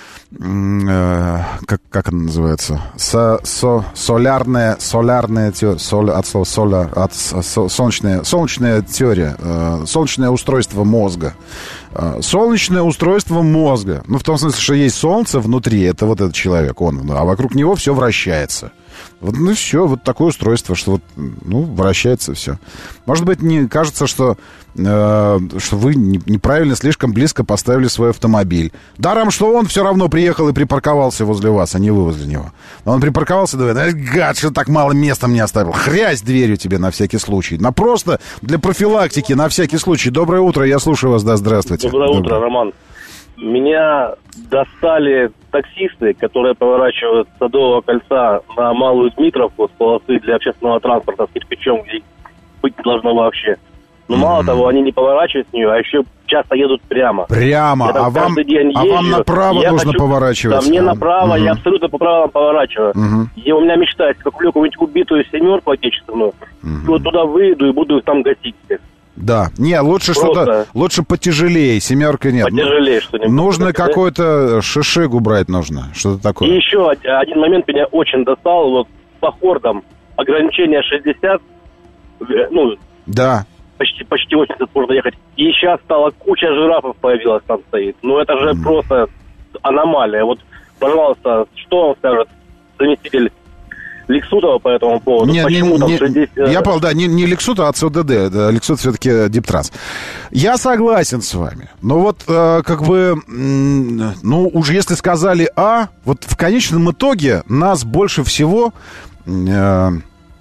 как она называется? Солярная теория, от слова соляр, солнечная теория, солнечное устройство мозга. Солнечное устройство мозга. Ну, в том смысле, что есть солнце внутри, это вот этот человек, он, а вокруг него все вращается. Вот, ну, все, вот такое устройство, что вот, ну, вращается все. Может быть, не кажется, что вы неправильно, слишком близко поставили свой автомобиль. Даром, что он все равно приехал и припарковался возле вас, а не вы возле него. Но он припарковался, думает, гад, что так мало места мне оставил. Хрясь дверью тебе на всякий случай. На просто для профилактики, на всякий случай. Доброе утро, я слушаю вас, да, здравствуйте. Доброе утро, Роман. Меня достали таксисты, которые поворачивают с Садового кольца на Малую Дмитровку с полосы для общественного транспорта с кирпичом, где быть должно вообще. Но мало того, они не поворачивают с нее, а еще часто едут прямо. Прямо? А вам направо нужно поворачивать? Да, мне направо, я абсолютно по правилам поворачиваю. И у меня мечта, если куплю какую-нибудь убитую семерку отечественную, то туда выйду и буду их там гасить. Да, не, лучше просто... что-то, лучше потяжелее, семерка нет. Потяжелее что-нибудь. Нужно какой-то шишигу брать нужно, что-то такое. И еще один момент меня очень достал, вот по хордам ограничение 60, ну... Да. Почти 80 можно ехать. И сейчас стала куча жирафов появилась там стоит. Ну это же просто аномалия. Вот, пожалуйста, что он скажет заместитель Лексутова по этому поводу? Я понял, да, не Лексутова, а ЦОДД. Лексутов все-таки Диптранс. Я согласен с вами. Но вот как бы, ну уж если сказали А, вот в конечном итоге нас больше всего даже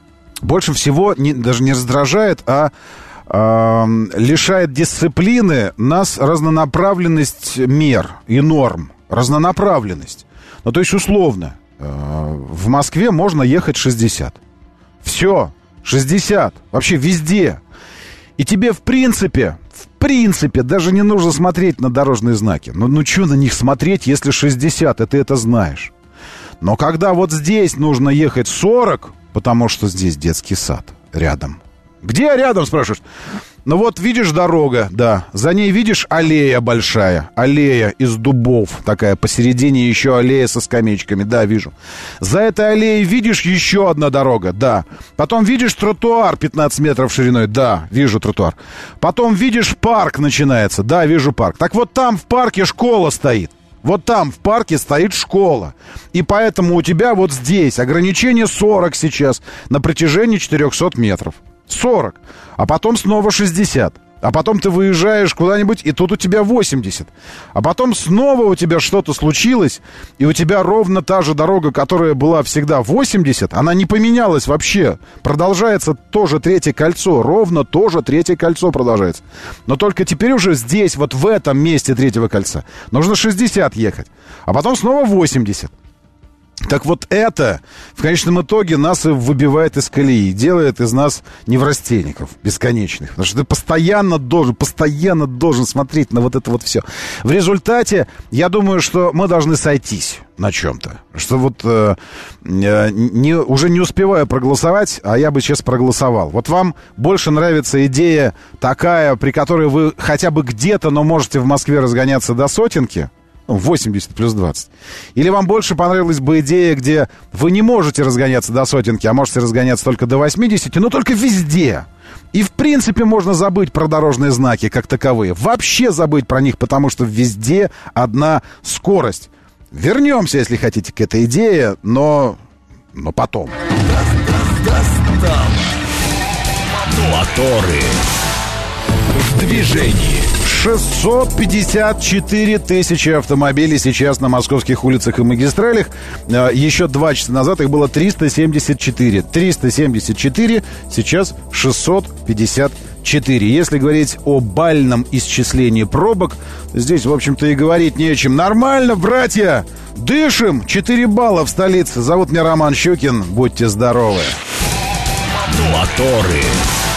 не раздражает, а лишает дисциплины нас разнонаправленность мер и норм. Разнонаправленность. Ну, то есть, условно, в Москве можно ехать 60. Все, 60. Вообще везде. И тебе, в принципе, даже не нужно смотреть на дорожные знаки. Ну, что на них смотреть, если 60, и ты это знаешь. Но когда вот здесь нужно ехать 40, потому что здесь детский сад рядом. Где рядом, спрашиваешь? Ну вот видишь дорога, да, за ней видишь аллея большая, аллея из дубов, такая, посередине еще аллея со скамеечками, да, вижу. За этой аллеей видишь еще одна дорога, да. Потом видишь тротуар 15 метров шириной, да, вижу тротуар. Потом видишь парк начинается, да, вижу парк. Так вот там в парке школа стоит. Вот там в парке стоит школа. И поэтому у тебя вот здесь ограничение 40 сейчас на протяжении 400 метров. 40, а потом снова 60. А потом ты выезжаешь куда-нибудь, и тут у тебя 80. А потом снова у тебя что-то случилось, и у тебя ровно та же дорога, которая была всегда 80, она не поменялась вообще. Продолжается тоже третье кольцо, ровно тоже третье кольцо продолжается. Но только теперь уже здесь, вот в этом месте третьего кольца, нужно 60 ехать. А потом снова 80. Так вот это, в конечном итоге, нас и выбивает из колеи, делает из нас неврастенников бесконечных. Потому что ты постоянно должен смотреть на вот это вот все. В результате, я думаю, что мы должны сойтись на чем-то. Что вот уже не успеваю проголосовать, а я бы сейчас проголосовал. Вот вам больше нравится идея такая, при которой вы хотя бы где-то, но можете в Москве разгоняться до сотенки? 80 плюс 20. Или вам больше понравилась бы идея, где вы не можете разгоняться до сотенки, а можете разгоняться только до 80, но только везде. И в принципе можно забыть про дорожные знаки как таковые. Вообще забыть про них, потому что везде одна скорость. Вернемся, если хотите, к этой идее, но потом. Моторы в движении. 654 тысячи автомобилей сейчас на московских улицах и магистралях. Еще 2 часа назад их было 374. 374, сейчас 654. 4. Если говорить о бальном исчислении пробок, здесь, в общем-то, и говорить не о чем. Нормально, братья! Дышим! 4 балла в столице. Зовут меня Роман Щукин. Будьте здоровы. Моторы.